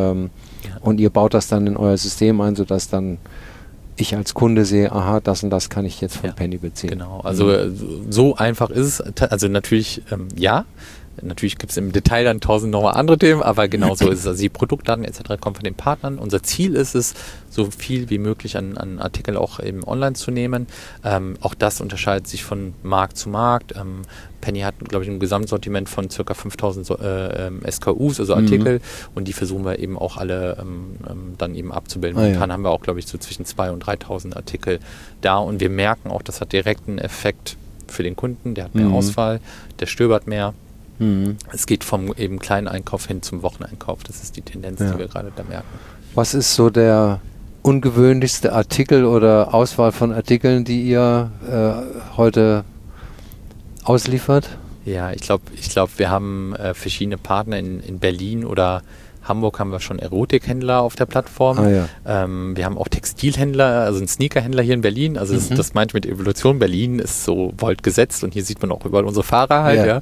ihr baut das dann in euer System ein, sodass dann ich als Kunde sehe, aha, das und das kann ich jetzt von Penny beziehen. Genau, also so einfach ist es. Also natürlich, natürlich gibt es im Detail dann 1000 nochmal andere Themen, aber genau so ist es. Also die Produktdaten etc. kommen von den Partnern. Unser Ziel ist es, so viel wie möglich an Artikel auch eben online zu nehmen. Auch das unterscheidet sich von Markt zu Markt. Penny hat, glaube ich, ein Gesamtsortiment von ca. 5000 SKUs, also Artikel, und die versuchen wir eben auch alle dann eben abzubilden. Momentan haben wir auch, glaube ich, so zwischen 2.000 und 3.000 Artikel da und wir merken auch, das hat direkt einen Effekt für den Kunden, der hat mehr Auswahl, der stöbert mehr. Es geht vom eben kleinen Einkauf hin zum Wocheneinkauf. Das ist die Tendenz, die wir gerade da merken. Was ist so der ungewöhnlichste Artikel oder Auswahl von Artikeln, die ihr heute ausliefert? Ja, ich glaube, wir haben verschiedene Partner in Berlin oder Hamburg haben wir schon Erotikhändler auf der Plattform. Wir haben auch Textilhändler, also einen Sneakerhändler hier in Berlin. Also das meint mit Evolution. Berlin ist so Volt gesetzt und hier sieht man auch überall unsere Fahrer halt.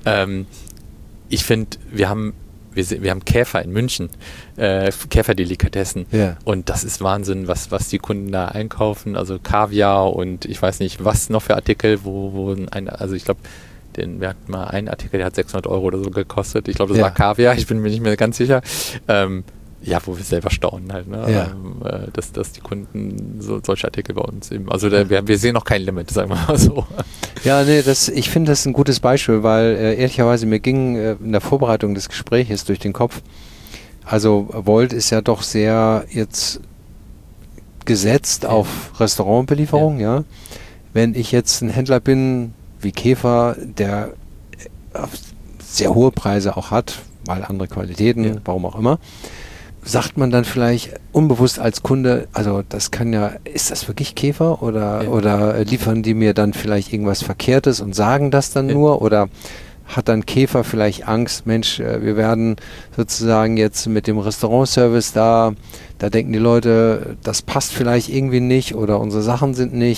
Ich finde, wir haben Käfer in München, Käferdelikatessen. Und das ist Wahnsinn, was die Kunden da einkaufen. Also Kaviar und ich weiß nicht, was noch für Artikel, also ich glaube, wir hatten mal einen Artikel, der hat 600 € oder so gekostet. Ich glaube, das war Kaviar, ich bin mir nicht mehr ganz sicher. Wo wir selber staunen halt, ne? Dass die Kunden solche Artikel bei uns eben, also wir sehen noch kein Limit, sagen wir mal so. Ja, nee, ich finde das ein gutes Beispiel, weil ehrlicherweise mir ging in der Vorbereitung des Gespräches durch den Kopf, also Volt ist ja doch sehr jetzt gesetzt auf Restaurantbelieferung, Wenn ich jetzt ein Händler bin, wie Käfer, der sehr hohe Preise auch hat, weil andere Qualitäten, warum auch immer, sagt man dann vielleicht unbewusst als Kunde, also das kann ist das wirklich Käfer oder liefern die mir dann vielleicht irgendwas Verkehrtes und sagen das dann nur oder hat dann Käfer vielleicht Angst, Mensch, wir werden sozusagen jetzt mit dem Restaurantservice da denken die Leute, das passt vielleicht irgendwie nicht oder unsere Sachen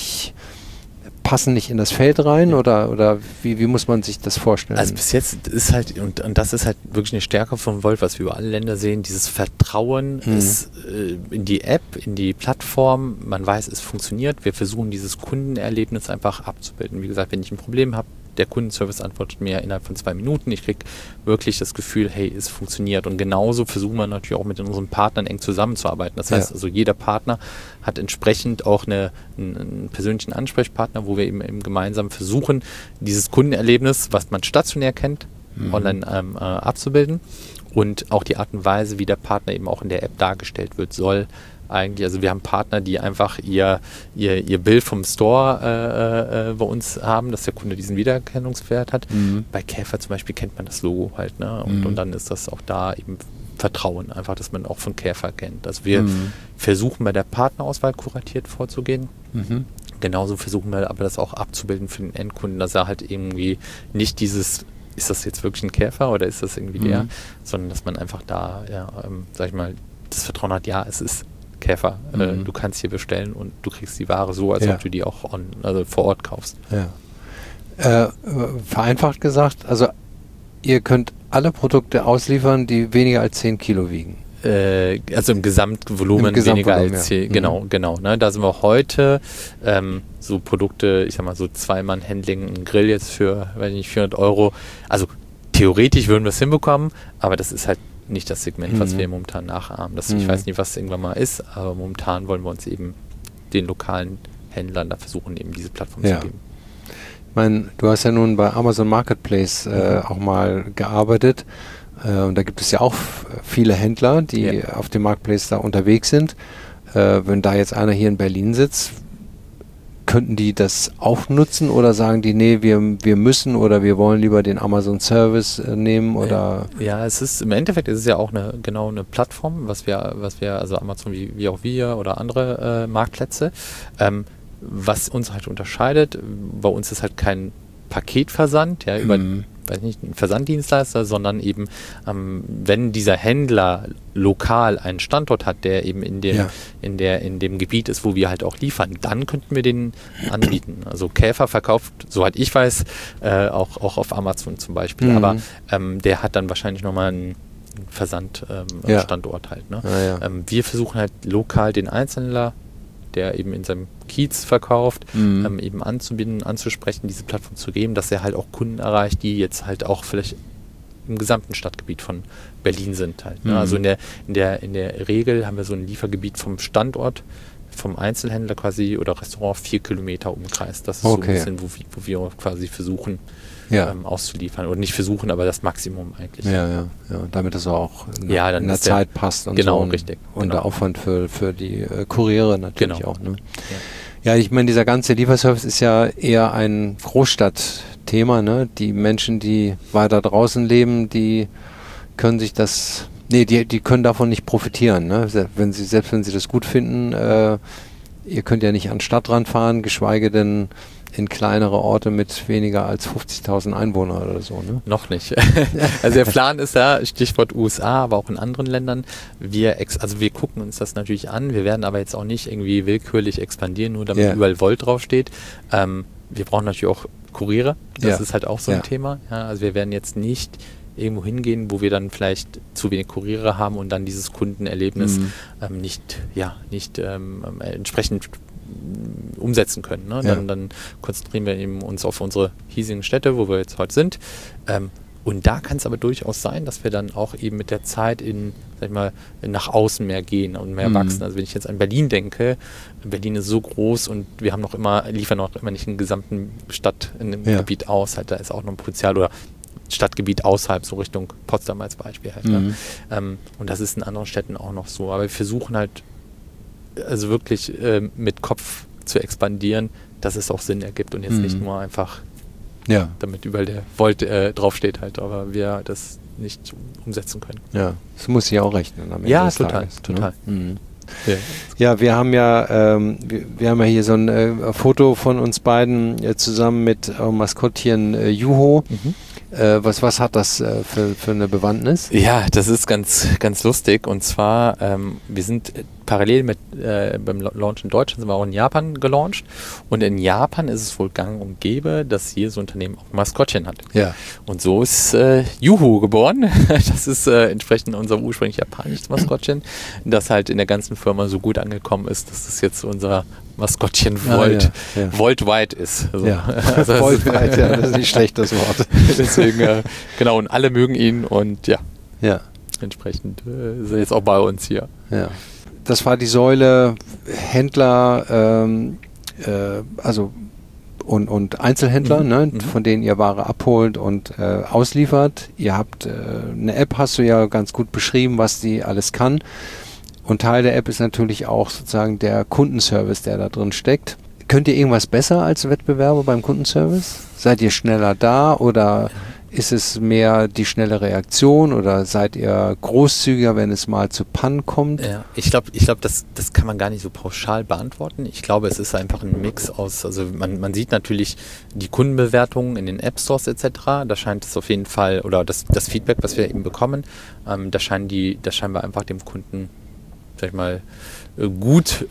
passen nicht in das Feld rein oder wie muss man sich das vorstellen? Also bis jetzt ist halt, und das ist halt wirklich eine Stärke von Volt, was wir über alle Länder sehen, dieses Vertrauen ist in die App, in die Plattform, man weiß, es funktioniert, wir versuchen dieses Kundenerlebnis einfach abzubilden. Wie gesagt, wenn ich ein Problem habe, der Kundenservice antwortet mir innerhalb von 2 Minuten. Ich kriege wirklich das Gefühl, hey, es funktioniert. Und genauso versuchen wir natürlich auch mit unseren Partnern eng zusammenzuarbeiten. Das heißt, also jeder Partner hat entsprechend auch einen persönlichen Ansprechpartner, wo wir eben gemeinsam versuchen, dieses Kundenerlebnis, was man stationär kennt, online abzubilden. Und auch die Art und Weise, wie der Partner eben auch in der App dargestellt wird, soll eigentlich, also wir haben Partner, die einfach ihr Bild vom Store bei uns haben, dass der Kunde diesen Wiedererkennungswert hat. Bei Käfer zum Beispiel kennt man das Logo halt, ne? Und dann ist das auch da eben Vertrauen, einfach, dass man auch von Käfer kennt. Also wir versuchen bei der Partnerauswahl kuratiert vorzugehen. Genauso versuchen wir aber das auch abzubilden für den Endkunden, dass er halt irgendwie nicht dieses, ist das jetzt wirklich ein Käfer oder ist das irgendwie der, sondern dass man einfach da, sag ich mal, das Vertrauen hat, es ist Käfer. Du kannst hier bestellen und du kriegst die Ware so, als ob du die auch vor Ort kaufst. Vereinfacht gesagt, also ihr könnt alle Produkte ausliefern, die weniger als 10 Kilo wiegen. Also im Gesamtvolumen weniger als 10, genau. Ne? Da sind wir heute so Produkte, ich sag mal so 2-Mann-Handling, ein Grill jetzt für, weiß nicht, 400 €. Also theoretisch würden wir es hinbekommen, aber das ist halt nicht das Segment, was wir momentan nachahmen. Ich weiß nicht, was irgendwann mal ist, aber momentan wollen wir uns eben den lokalen Händlern da versuchen, eben diese Plattform zu geben. Ich meine, du hast ja nun bei Amazon Marketplace auch mal gearbeitet und da gibt es ja auch viele Händler, die auf dem Marketplace da unterwegs sind. Wenn da jetzt einer hier in Berlin sitzt, könnten die das auch nutzen oder sagen die, nee, wir müssen oder wir wollen lieber den Amazon Service nehmen oder? Ja, im Endeffekt ist es ja auch eine Plattform, was wir, also Amazon wie auch wir oder andere Marktplätze, was uns halt unterscheidet. Bei uns ist halt kein Paketversand, weiß nicht, ein Versanddienstleister, sondern eben, wenn dieser Händler lokal einen Standort hat, der eben in dem Gebiet ist, wo wir halt auch liefern, dann könnten wir den anbieten. Also Käfer verkauft, soweit ich weiß, auch auf Amazon zum Beispiel, aber der hat dann wahrscheinlich nochmal einen Versandstandort halt. Ne? Wir versuchen halt lokal den Einzelhändler, der eben in seinem Kiez verkauft, eben anzubieten, anzusprechen, diese Plattform zu geben, dass er halt auch Kunden erreicht, die jetzt halt auch vielleicht im gesamten Stadtgebiet von Berlin sind halt. Ne? Also in der Regel haben wir so ein Liefergebiet vom Standort, vom Einzelhändler quasi oder Restaurant 4 Kilometer Umkreis. Das ist so ein bisschen, wo wir quasi versuchen auszuliefern. Oder nicht versuchen, aber das Maximum eigentlich. Ja. Damit es auch in der Zeit passt und genau, so. Richtig. Und genau. der Aufwand für die Kuriere natürlich auch. Ne? Ja, ich meine, dieser ganze Lieferservice ist ja eher ein Großstadtthema. Ne? Die Menschen, die weiter draußen leben, die können sich das... Nee, die können davon nicht profitieren. Ne? Selbst wenn sie das gut finden, ihr könnt ja nicht an den Stadtrand fahren, geschweige denn in kleinere Orte mit weniger als 50.000 Einwohnern oder so. Ne? Noch nicht. Also der Plan ist da, Stichwort USA, aber auch in anderen Ländern. Wir gucken uns das natürlich an. Wir werden aber jetzt auch nicht irgendwie willkürlich expandieren, nur damit überall Volt draufsteht. Wir brauchen natürlich auch Kuriere. Das ist halt auch so ein Thema. Ja, also wir werden jetzt nicht irgendwo hingehen, wo wir dann vielleicht zu wenig Kuriere haben und dann dieses Kundenerlebnis nicht entsprechend umsetzen können. Ne? Dann konzentrieren wir eben uns auf unsere hiesigen Städte, wo wir jetzt heute sind. Und da kann es aber durchaus sein, dass wir dann auch eben mit der Zeit nach außen mehr gehen und mehr wachsen. Also wenn ich jetzt an Berlin denke, Berlin ist so groß und wir haben liefern noch immer nicht einen gesamten Gebiet aus. Halt, da ist auch noch ein Potenzial oder Stadtgebiet außerhalb, so Richtung Potsdam als Beispiel halt. Ne? Und das ist in anderen Städten auch noch so. Aber wir versuchen halt also wirklich mit Kopf zu expandieren, dass es auch Sinn ergibt und jetzt nicht nur einfach damit überall der Volt draufsteht halt, aber wir das nicht umsetzen können. Ja, das muss sich auch rechnen. Total. Ne? Ja, wir haben ja hier so ein Foto von uns beiden zusammen mit Maskottchen Juho. Was hat das für eine Bewandtnis? Ja, das ist ganz, ganz lustig. Und zwar, wir sind parallel beim Launch in Deutschland, sind wir auch in Japan gelauncht. Und in Japan ist es wohl gang und gäbe, dass jedes Unternehmen auch ein Maskottchen hat. Ja. Und so ist Juhu geboren. Das ist entsprechend unser ursprünglich japanisches Maskottchen, das halt in der ganzen Firma so gut angekommen ist, dass das jetzt unser Maskottchen Volt-wide ist. Also, Volt-wide, das ist nicht schlecht, das Wort. Deswegen, genau, und alle mögen ihn und entsprechend ist er jetzt auch bei uns hier. Ja. Das war die Säule Händler, und Einzelhändler, von denen ihr Ware abholt und ausliefert. Ihr habt eine App, hast du ja ganz gut beschrieben, was die alles kann. Und Teil der App ist natürlich auch sozusagen der Kundenservice, der da drin steckt. Könnt ihr irgendwas besser als Wettbewerber beim Kundenservice? Seid ihr schneller da oder ist es mehr die schnelle Reaktion oder seid ihr großzügiger, wenn es mal zu Pannen kommt? Ja, ich glaube, das kann man gar nicht so pauschal beantworten. Ich glaube, es ist einfach ein Mix aus, also man sieht natürlich die Kundenbewertungen in den App Stores etc. Da scheint es auf jeden Fall, oder das Feedback, was wir eben bekommen, da scheinen wir einfach dem Kunden, sag ich mal, gut,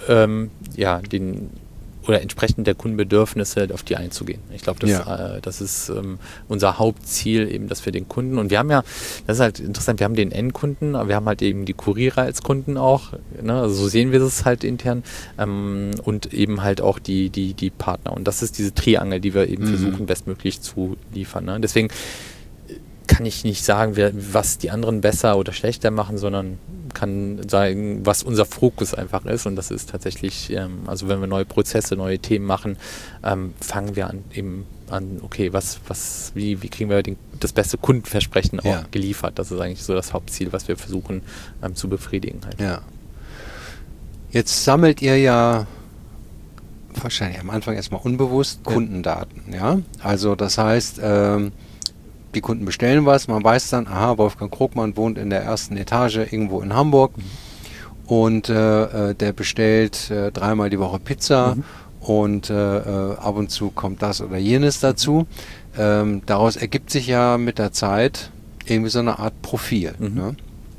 oder entsprechend der Kundenbedürfnisse auf die einzugehen. Ich glaube, das ist unser Hauptziel, eben, dass wir den Kunden, und wir haben ja, das ist halt interessant, wir haben den Endkunden, aber wir haben halt eben die Kuriere als Kunden auch, ne? Also so sehen wir das halt intern, und eben halt auch die Partner. Und das ist diese Triangel, die wir eben versuchen, bestmöglich zu liefern. Ne? Deswegen kann ich nicht sagen, was die anderen besser oder schlechter machen, sondern kann sagen, was unser Fokus einfach ist. Und das ist tatsächlich, also wenn wir neue Prozesse, neue Themen machen, fangen wir an, okay, wie kriegen wir das beste Kundenversprechen auch geliefert. Das ist eigentlich so das Hauptziel, was wir versuchen zu befriedigen. Halt. Ja. Jetzt sammelt ihr ja wahrscheinlich am Anfang erstmal unbewusst Kundendaten. Ja? Also das heißt, die Kunden bestellen was, man weiß dann, Wolfgang Krogmann wohnt in der ersten Etage irgendwo in Hamburg und der bestellt 3-mal die Woche Pizza und ab und zu kommt das oder jenes dazu. daraus ergibt sich ja mit der Zeit irgendwie so eine Art Profil. Mhm.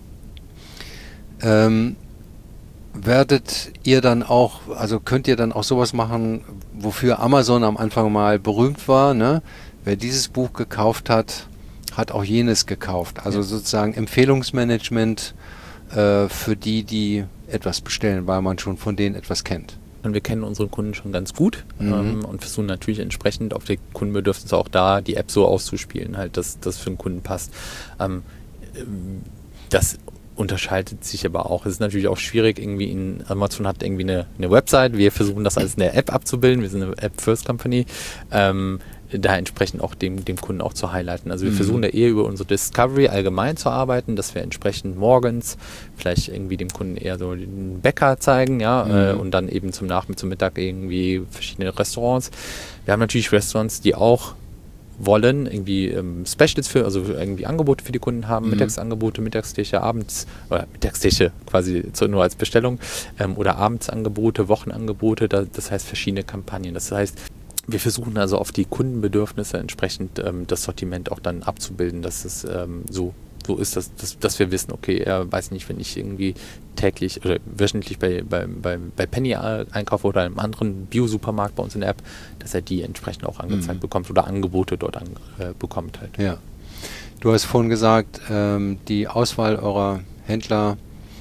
Ne? Werdet ihr dann auch, also könnt ihr dann auch sowas machen, wofür Amazon am Anfang mal berühmt war, ne? Wer dieses Buch gekauft hat, hat auch jenes gekauft. Also sozusagen Empfehlungsmanagement für die etwas bestellen, weil man schon von denen etwas kennt. Und wir kennen unsere Kunden schon ganz gut und versuchen natürlich entsprechend auf die Kundenbedürfnisse auch da die App so auszuspielen, halt, dass das für den Kunden passt. Das unterscheidet sich aber auch. Es ist natürlich auch schwierig, Amazon hat irgendwie eine Website, wir versuchen das als eine App abzubilden, wir sind eine App-First-Company, da entsprechend auch dem Kunden auch zu highlighten. Also wir versuchen da eher über unsere Discovery allgemein zu arbeiten, dass wir entsprechend morgens vielleicht irgendwie dem Kunden eher so den Bäcker zeigen, und dann eben zum Mittag irgendwie verschiedene Restaurants. Wir haben natürlich Restaurants, die auch wollen, irgendwie Specials also irgendwie Angebote für die Kunden haben, Mittagsangebote, Mittagstische, abends, oder Mittagstische quasi nur als Bestellung, oder Abendsangebote, Wochenangebote, das heißt verschiedene Kampagnen. Das heißt, wir versuchen also auf die Kundenbedürfnisse entsprechend das Sortiment auch dann abzubilden, dass es so ist, dass wir wissen, okay, er weiß nicht, wenn ich irgendwie täglich oder wöchentlich bei Penny einkaufe oder einem anderen Bio-Supermarkt bei uns in der App, dass er die entsprechend auch angezeigt bekommt oder Angebote dort bekommt halt. Ja. Du hast vorhin gesagt, die Auswahl eurer Händler,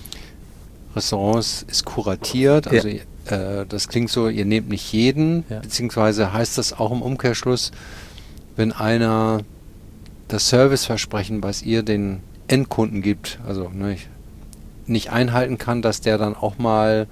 Restaurants ist kuratiert, also das klingt so, ihr nehmt nicht jeden, beziehungsweise heißt das auch im Umkehrschluss, wenn einer das Serviceversprechen, was ihr den Endkunden gibt, also nicht einhalten kann, dass der dann auch mal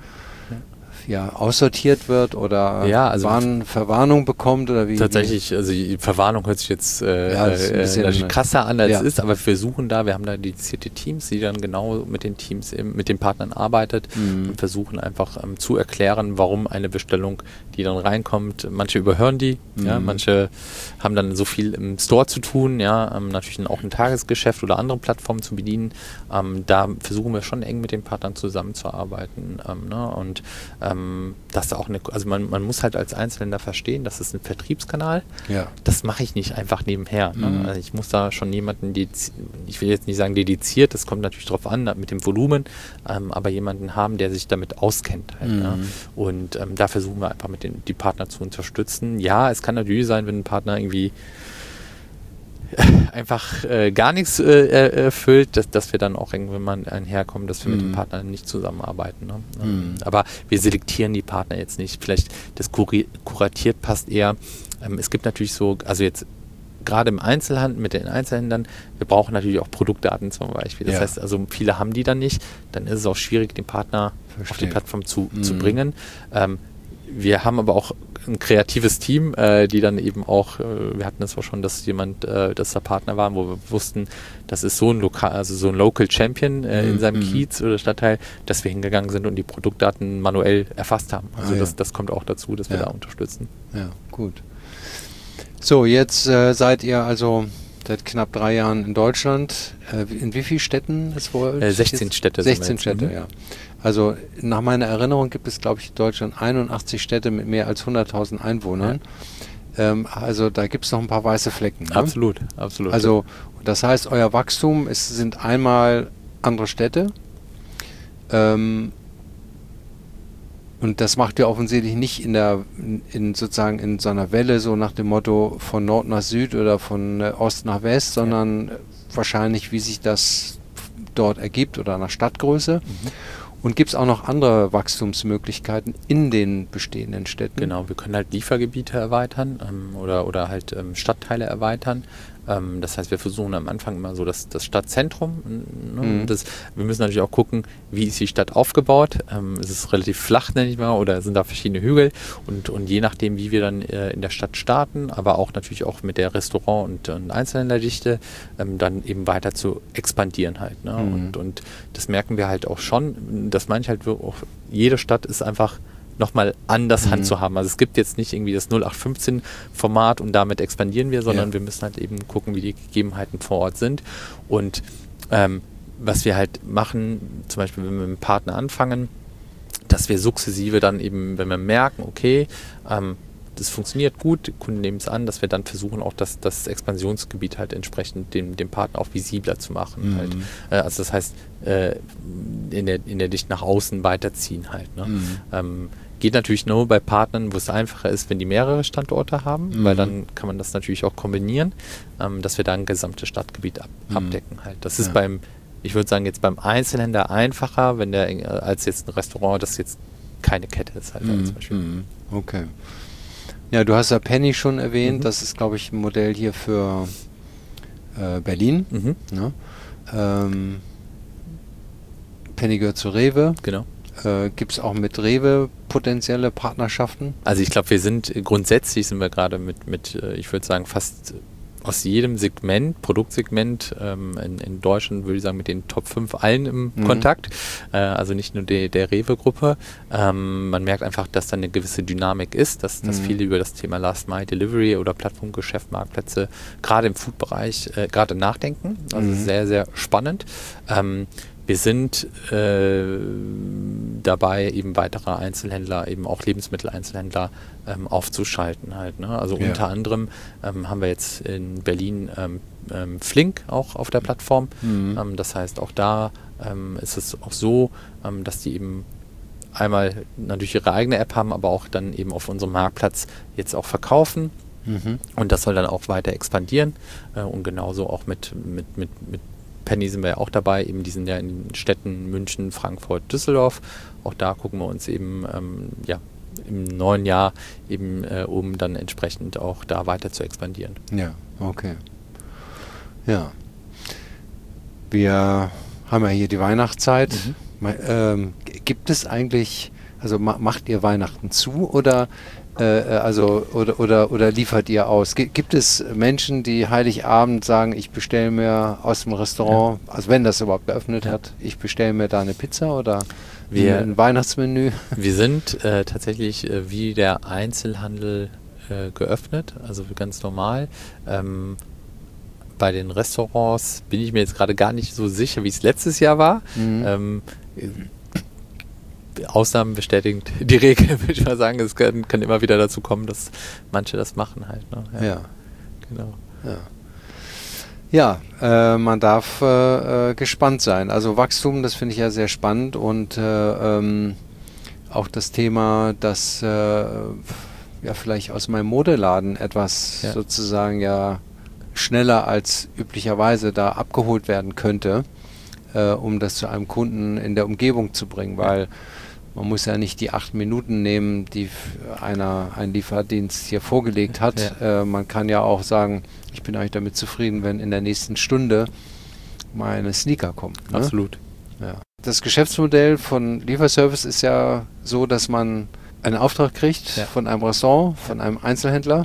aussortiert wird oder Verwarnung bekommt oder wie? Tatsächlich, also die Verwarnung hört sich jetzt krasser an, als es ist, aber wir haben da dedizierte Teams, die dann genau mit den Partnern arbeitet und versuchen einfach zu erklären, warum eine Bestellung, die dann reinkommt, manche überhören die, manche haben dann so viel im Store zu tun, natürlich dann auch ein Tagesgeschäft oder andere Plattformen zu bedienen. Da versuchen wir schon eng mit den Partnern zusammenzuarbeiten, und dass da auch man muss halt als Einzelhändler verstehen, das ist ein Vertriebskanal. Ja. Das mache ich nicht einfach nebenher. Also ich muss da schon jemanden, ich will jetzt nicht sagen dediziert, das kommt natürlich drauf an, mit dem Volumen, aber jemanden haben, der sich damit auskennt. Halt, Und da versuchen wir einfach die Partner zu unterstützen. Ja, es kann natürlich sein, wenn ein Partner irgendwie einfach gar nichts erfüllt, dass wir dann auch irgendwann mal einherkommen, dass wir mit dem Partner nicht zusammenarbeiten. Ne? Aber wir selektieren die Partner jetzt nicht. Vielleicht das kuratiert passt eher. Es gibt natürlich so, also jetzt gerade im Einzelhandel, mit den Einzelhändlern, wir brauchen natürlich auch Produktdaten zum Beispiel. Das heißt, also viele haben die dann nicht. Dann ist es auch schwierig, den Partner auf die Plattform zu bringen. Wir haben aber auch ein kreatives Team, die dann eben auch, wir hatten das auch schon, dass dass da Partner waren, wo wir wussten, das ist so ein Local Champion in seinem Kiez oder Stadtteil, dass wir hingegangen sind und die Produktdaten manuell erfasst haben. Also das kommt auch dazu, dass wir da unterstützen. Ja, gut. So, jetzt seid ihr also seit knapp 3 Jahren in Deutschland. In wie vielen Städten ist wohl? 16 Städte. 16 Städte, ja. Also nach meiner Erinnerung gibt es, glaube ich, in Deutschland 81 Städte mit mehr als 100.000 Einwohnern. Ja. Also da gibt es noch ein paar weiße Flecken. Ne? Absolut. Also das heißt, euer Wachstum sind einmal andere Städte. Und das macht ihr offensichtlich nicht in so einer Welle, so nach dem Motto von Nord nach Süd oder von Ost nach West, sondern wahrscheinlich, wie sich das dort ergibt oder nach Stadtgröße. Und gibt es auch noch andere Wachstumsmöglichkeiten in den bestehenden Städten? Genau, wir können halt Liefergebiete erweitern oder halt Stadtteile erweitern. Das heißt, wir versuchen am Anfang immer so das Stadtzentrum. Ne? Wir müssen natürlich auch gucken, wie ist die Stadt aufgebaut. Ist es relativ flach, nenne ich mal, oder sind da verschiedene Hügel? Und je nachdem, wie wir dann in der Stadt starten, aber auch natürlich auch mit der Restaurant- und Einzelhändlerdichte, dann eben weiter zu expandieren halt. Ne? Und das merken wir halt auch schon. Das meine ich halt auch, jede Stadt ist einfach nochmal anders Hand zu haben. Also es gibt jetzt nicht irgendwie das 0815-Format und damit expandieren wir, sondern wir müssen halt eben gucken, wie die Gegebenheiten vor Ort sind. Und was wir halt machen, zum Beispiel wenn wir mit einem Partner anfangen, dass wir sukzessive dann eben, wenn wir merken, okay, das funktioniert gut, die Kunden nehmen es an, dass wir dann versuchen, auch das Expansionsgebiet halt entsprechend dem Partner auch visibler zu machen. Halt. Also das heißt, in der Dicht nach außen weiterziehen halt. Ne? Geht natürlich nur bei Partnern, wo es einfacher ist, wenn die mehrere Standorte haben, weil dann kann man das natürlich auch kombinieren, dass wir da ein gesamtes Stadtgebiet abdecken halt. Das ist ich würde sagen, jetzt beim Einzelhändler einfacher, wenn der als jetzt ein Restaurant, das jetzt keine Kette ist halt zum Beispiel. Okay. Ja, du hast ja Penny schon erwähnt, das ist, glaube ich, ein Modell hier für Berlin. Ne? Penny gehört zu Rewe. Genau. Gibt es auch mit Rewe potenzielle Partnerschaften? Also ich glaube, grundsätzlich sind wir gerade mit ich würde sagen, fast aus jedem Segment, Produktsegment in Deutschland, würde ich sagen, mit den Top 5 allen im Kontakt. Also nicht nur der Rewe-Gruppe. Man merkt einfach, dass da eine gewisse Dynamik ist, dass viele über das Thema Last-Mile-Delivery oder Plattformgeschäft, Marktplätze, gerade im Food-Bereich, gerade nachdenken. Also sehr, sehr spannend. Wir sind dabei, eben weitere Einzelhändler, eben auch Lebensmitteleinzelhändler aufzuschalten halt. Ne? Also unter anderem haben wir jetzt in Berlin Flink auch auf der Plattform. Das heißt, auch da ist es auch so, dass die eben einmal natürlich ihre eigene App haben, aber auch dann eben auf unserem Marktplatz jetzt auch verkaufen. Und das soll dann auch weiter expandieren. Und genauso auch mit Penny sind wir ja auch dabei, eben die sind ja in den Städten München, Frankfurt, Düsseldorf. Auch da gucken wir uns eben im neuen Jahr eben um dann entsprechend auch da weiter zu expandieren. Ja, okay. Ja. Wir haben ja hier die Weihnachtszeit. Gibt es eigentlich, also macht ihr Weihnachten zu oder oder liefert ihr aus? Gibt es Menschen, die Heiligabend sagen, ich bestelle mir aus dem Restaurant, also wenn das überhaupt geöffnet hat, ich bestelle mir da eine Pizza oder ein Weihnachtsmenü? Wir sind tatsächlich wie der Einzelhandel geöffnet, also ganz normal. Bei den Restaurants bin ich mir jetzt gerade gar nicht so sicher, wie es letztes Jahr war. Ausnahmen bestätigen die Regel, würde ich mal sagen. Es kann immer wieder dazu kommen, dass manche das machen halt. Ne? Ja. Genau. Ja, man darf gespannt sein. Also Wachstum, das finde ich ja sehr spannend und auch das Thema, dass vielleicht aus meinem Modeladen etwas sozusagen schneller als üblicherweise da abgeholt werden könnte, um das zu einem Kunden in der Umgebung zu bringen, weil man muss ja nicht die 8 Minuten nehmen, die ein Lieferdienst hier vorgelegt hat. Man kann ja auch sagen, ich bin eigentlich damit zufrieden, wenn in der nächsten Stunde meine Sneaker kommen. Ne? Absolut. Ja. Das Geschäftsmodell von Lieferservice ist ja so, dass man einen Auftrag kriegt von einem Restaurant, von einem Einzelhändler.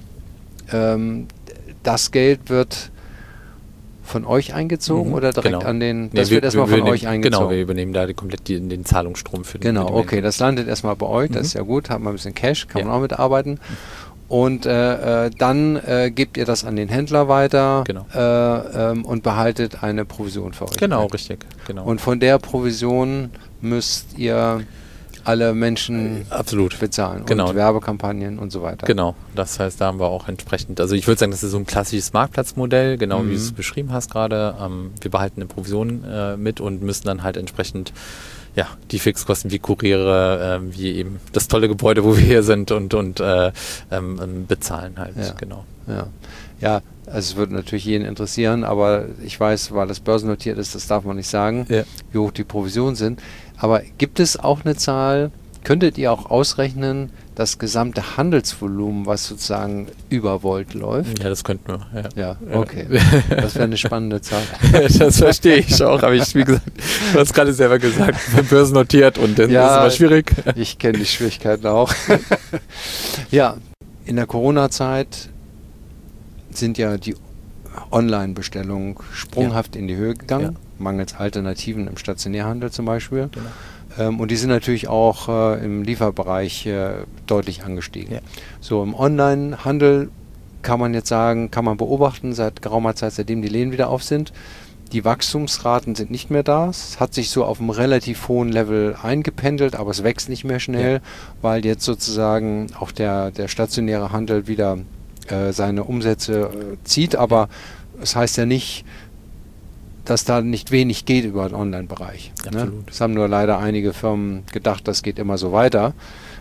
Das Geld wird von euch eingezogen oder direkt an den... Das wird erstmal von euch eingezogen. Genau, wir übernehmen da komplett den Zahlungsstrom für den... Genau, okay, das landet erstmal bei euch, das ist ja gut, hat man ein bisschen Cash, kann man auch mitarbeiten. Und dann gebt ihr das an den Händler weiter und behaltet eine Provision für euch. Genau, richtig. Genau. Und von der Provision müsst ihr alle Menschen bezahlen und Werbekampagnen und so weiter. Genau, das heißt, da haben wir auch entsprechend, also ich würde sagen, das ist so ein klassisches Marktplatzmodell, genau wie du es beschrieben hast gerade. Wir behalten eine Provision mit und müssen dann halt entsprechend die Fixkosten wie Kuriere, wie eben das tolle Gebäude, wo wir hier sind und bezahlen halt, genau. Ja, also es würde natürlich jeden interessieren, aber ich weiß, weil das börsennotiert ist, das darf man nicht sagen, wie hoch die Provisionen sind. Aber gibt es auch eine Zahl, könntet ihr auch ausrechnen, das gesamte Handelsvolumen, was sozusagen über Volt läuft? Ja, das könnten wir. Ja, okay. Das wäre eine spannende Zahl. Das verstehe ich auch, aber wie gesagt, du hast gerade selber gesagt, börsennotiert und dann ist es immer schwierig. Ich kenne die Schwierigkeiten auch. Ja, in der Corona-Zeit sind ja die Online-Bestellungen sprunghaft in die Höhe gegangen, mangels Alternativen im Stationärhandel zum Beispiel. Genau. Und die sind natürlich auch im Lieferbereich deutlich angestiegen. So, im Online-Handel kann man jetzt sagen, kann man beobachten, seit geraumer Zeit, seitdem die Läden wieder auf sind, Die Wachstumsraten sind nicht mehr da. Es hat sich so auf einem relativ hohen Level eingependelt, aber es wächst nicht mehr schnell, weil jetzt sozusagen auch der stationäre Handel wieder seine Umsätze zieht. Aber es heißt ja nicht, dass da nicht wenig geht über den Online-Bereich. Ne? Das haben nur leider einige Firmen gedacht, das geht immer so weiter.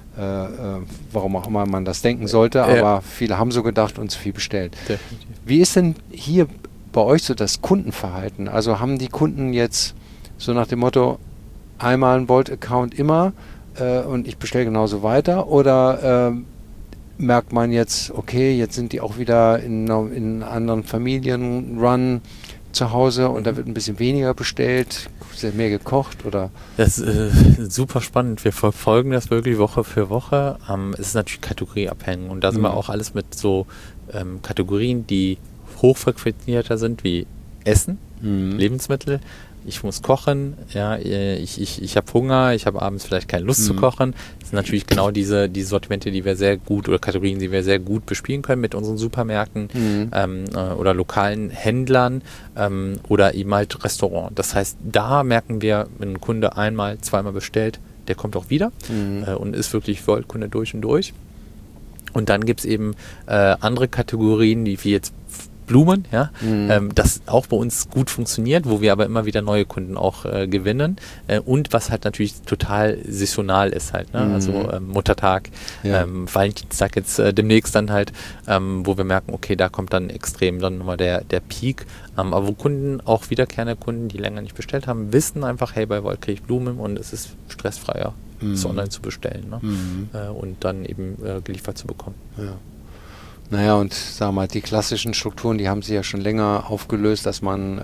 Warum auch immer man das denken sollte, aber viele haben so gedacht und zu viel bestellt. Definitiv. Wie ist denn hier bei euch so das Kundenverhalten? Also haben die Kunden jetzt so nach dem Motto, einmal ein Volt-Account immer und ich bestelle genauso weiter? Oder merkt man jetzt, okay, jetzt sind die auch wieder in anderen Familien-Run zu Hause und da wird ein bisschen weniger bestellt, mehr gekocht oder? Das ist super spannend. Wir verfolgen das wirklich Woche für Woche. Es ist natürlich kategorieabhängig und da sind wir auch alles mit so Kategorien, die hochfrequentierter sind, wie Essen, Lebensmittel. Ich muss kochen, ja, ich habe Hunger, ich habe abends vielleicht keine Lust zu kochen. Das sind natürlich genau diese Sortimente, die wir sehr gut oder Kategorien, die wir sehr gut bespielen können mit unseren Supermärkten oder lokalen Händlern oder eben halt Restaurant. Das heißt, da merken wir, wenn ein Kunde einmal, zweimal bestellt, der kommt auch wieder und ist wirklich Volt-Kunde durch und durch. Und dann gibt es eben andere Kategorien, wie jetzt Blumen, ja, das auch bei uns gut funktioniert, wo wir aber immer wieder neue Kunden auch gewinnen und was halt natürlich total saisonal ist halt, ne? Also Muttertag, Valentinstag jetzt demnächst dann halt, wo wir merken, okay, da kommt dann extrem dann nochmal der Peak, aber wo Kunden, auch wiederkehrende Kunden, die länger nicht bestellt haben, wissen einfach, hey, bei Volt kriege ich Blumen und es ist stressfreier, es online zu bestellen, ne? Und dann eben geliefert zu bekommen. Ja. Naja, und sag mal, die klassischen Strukturen, die haben sich ja schon länger aufgelöst, dass man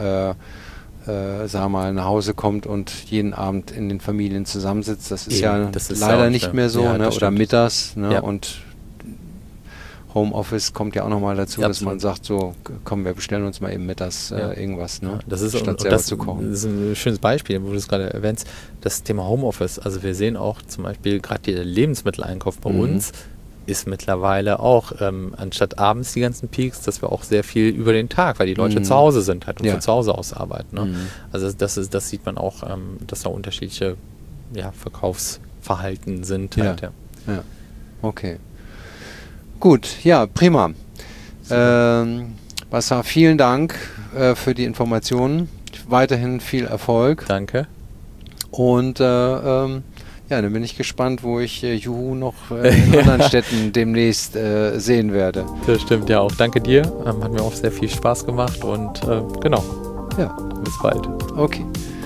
sag mal, nach Hause kommt und jeden Abend in den Familien zusammensitzt. Das ist das ist leider nicht mehr so, ne? Oder mittags. Ne? Ja. Und Homeoffice kommt ja auch nochmal dazu, dass man sagt, so, komm, wir bestellen uns mal eben mittags irgendwas, ne? Das ist, statt selber zu kochen. Das ist ein schönes Beispiel, wo du es gerade erwähnst, das Thema Homeoffice. Also wir sehen auch zum Beispiel gerade der Lebensmitteleinkauf bei uns, ist mittlerweile auch, anstatt abends die ganzen Peaks, dass wir auch sehr viel über den Tag, weil die Leute zu Hause sind halt und von zu Hause aus arbeiten. Ne? Also das sieht man auch, dass da unterschiedliche Verkaufsverhalten sind. Halt, ja. Okay. Gut, ja, prima. Bassar, vielen Dank für die Informationen. Weiterhin viel Erfolg. Danke. Und ja, dann bin ich gespannt, wo ich Juhu noch in anderen Städten demnächst sehen werde. Das stimmt ja auch. Danke dir. Hat mir auch sehr viel Spaß gemacht und genau. Ja. Bis bald. Okay.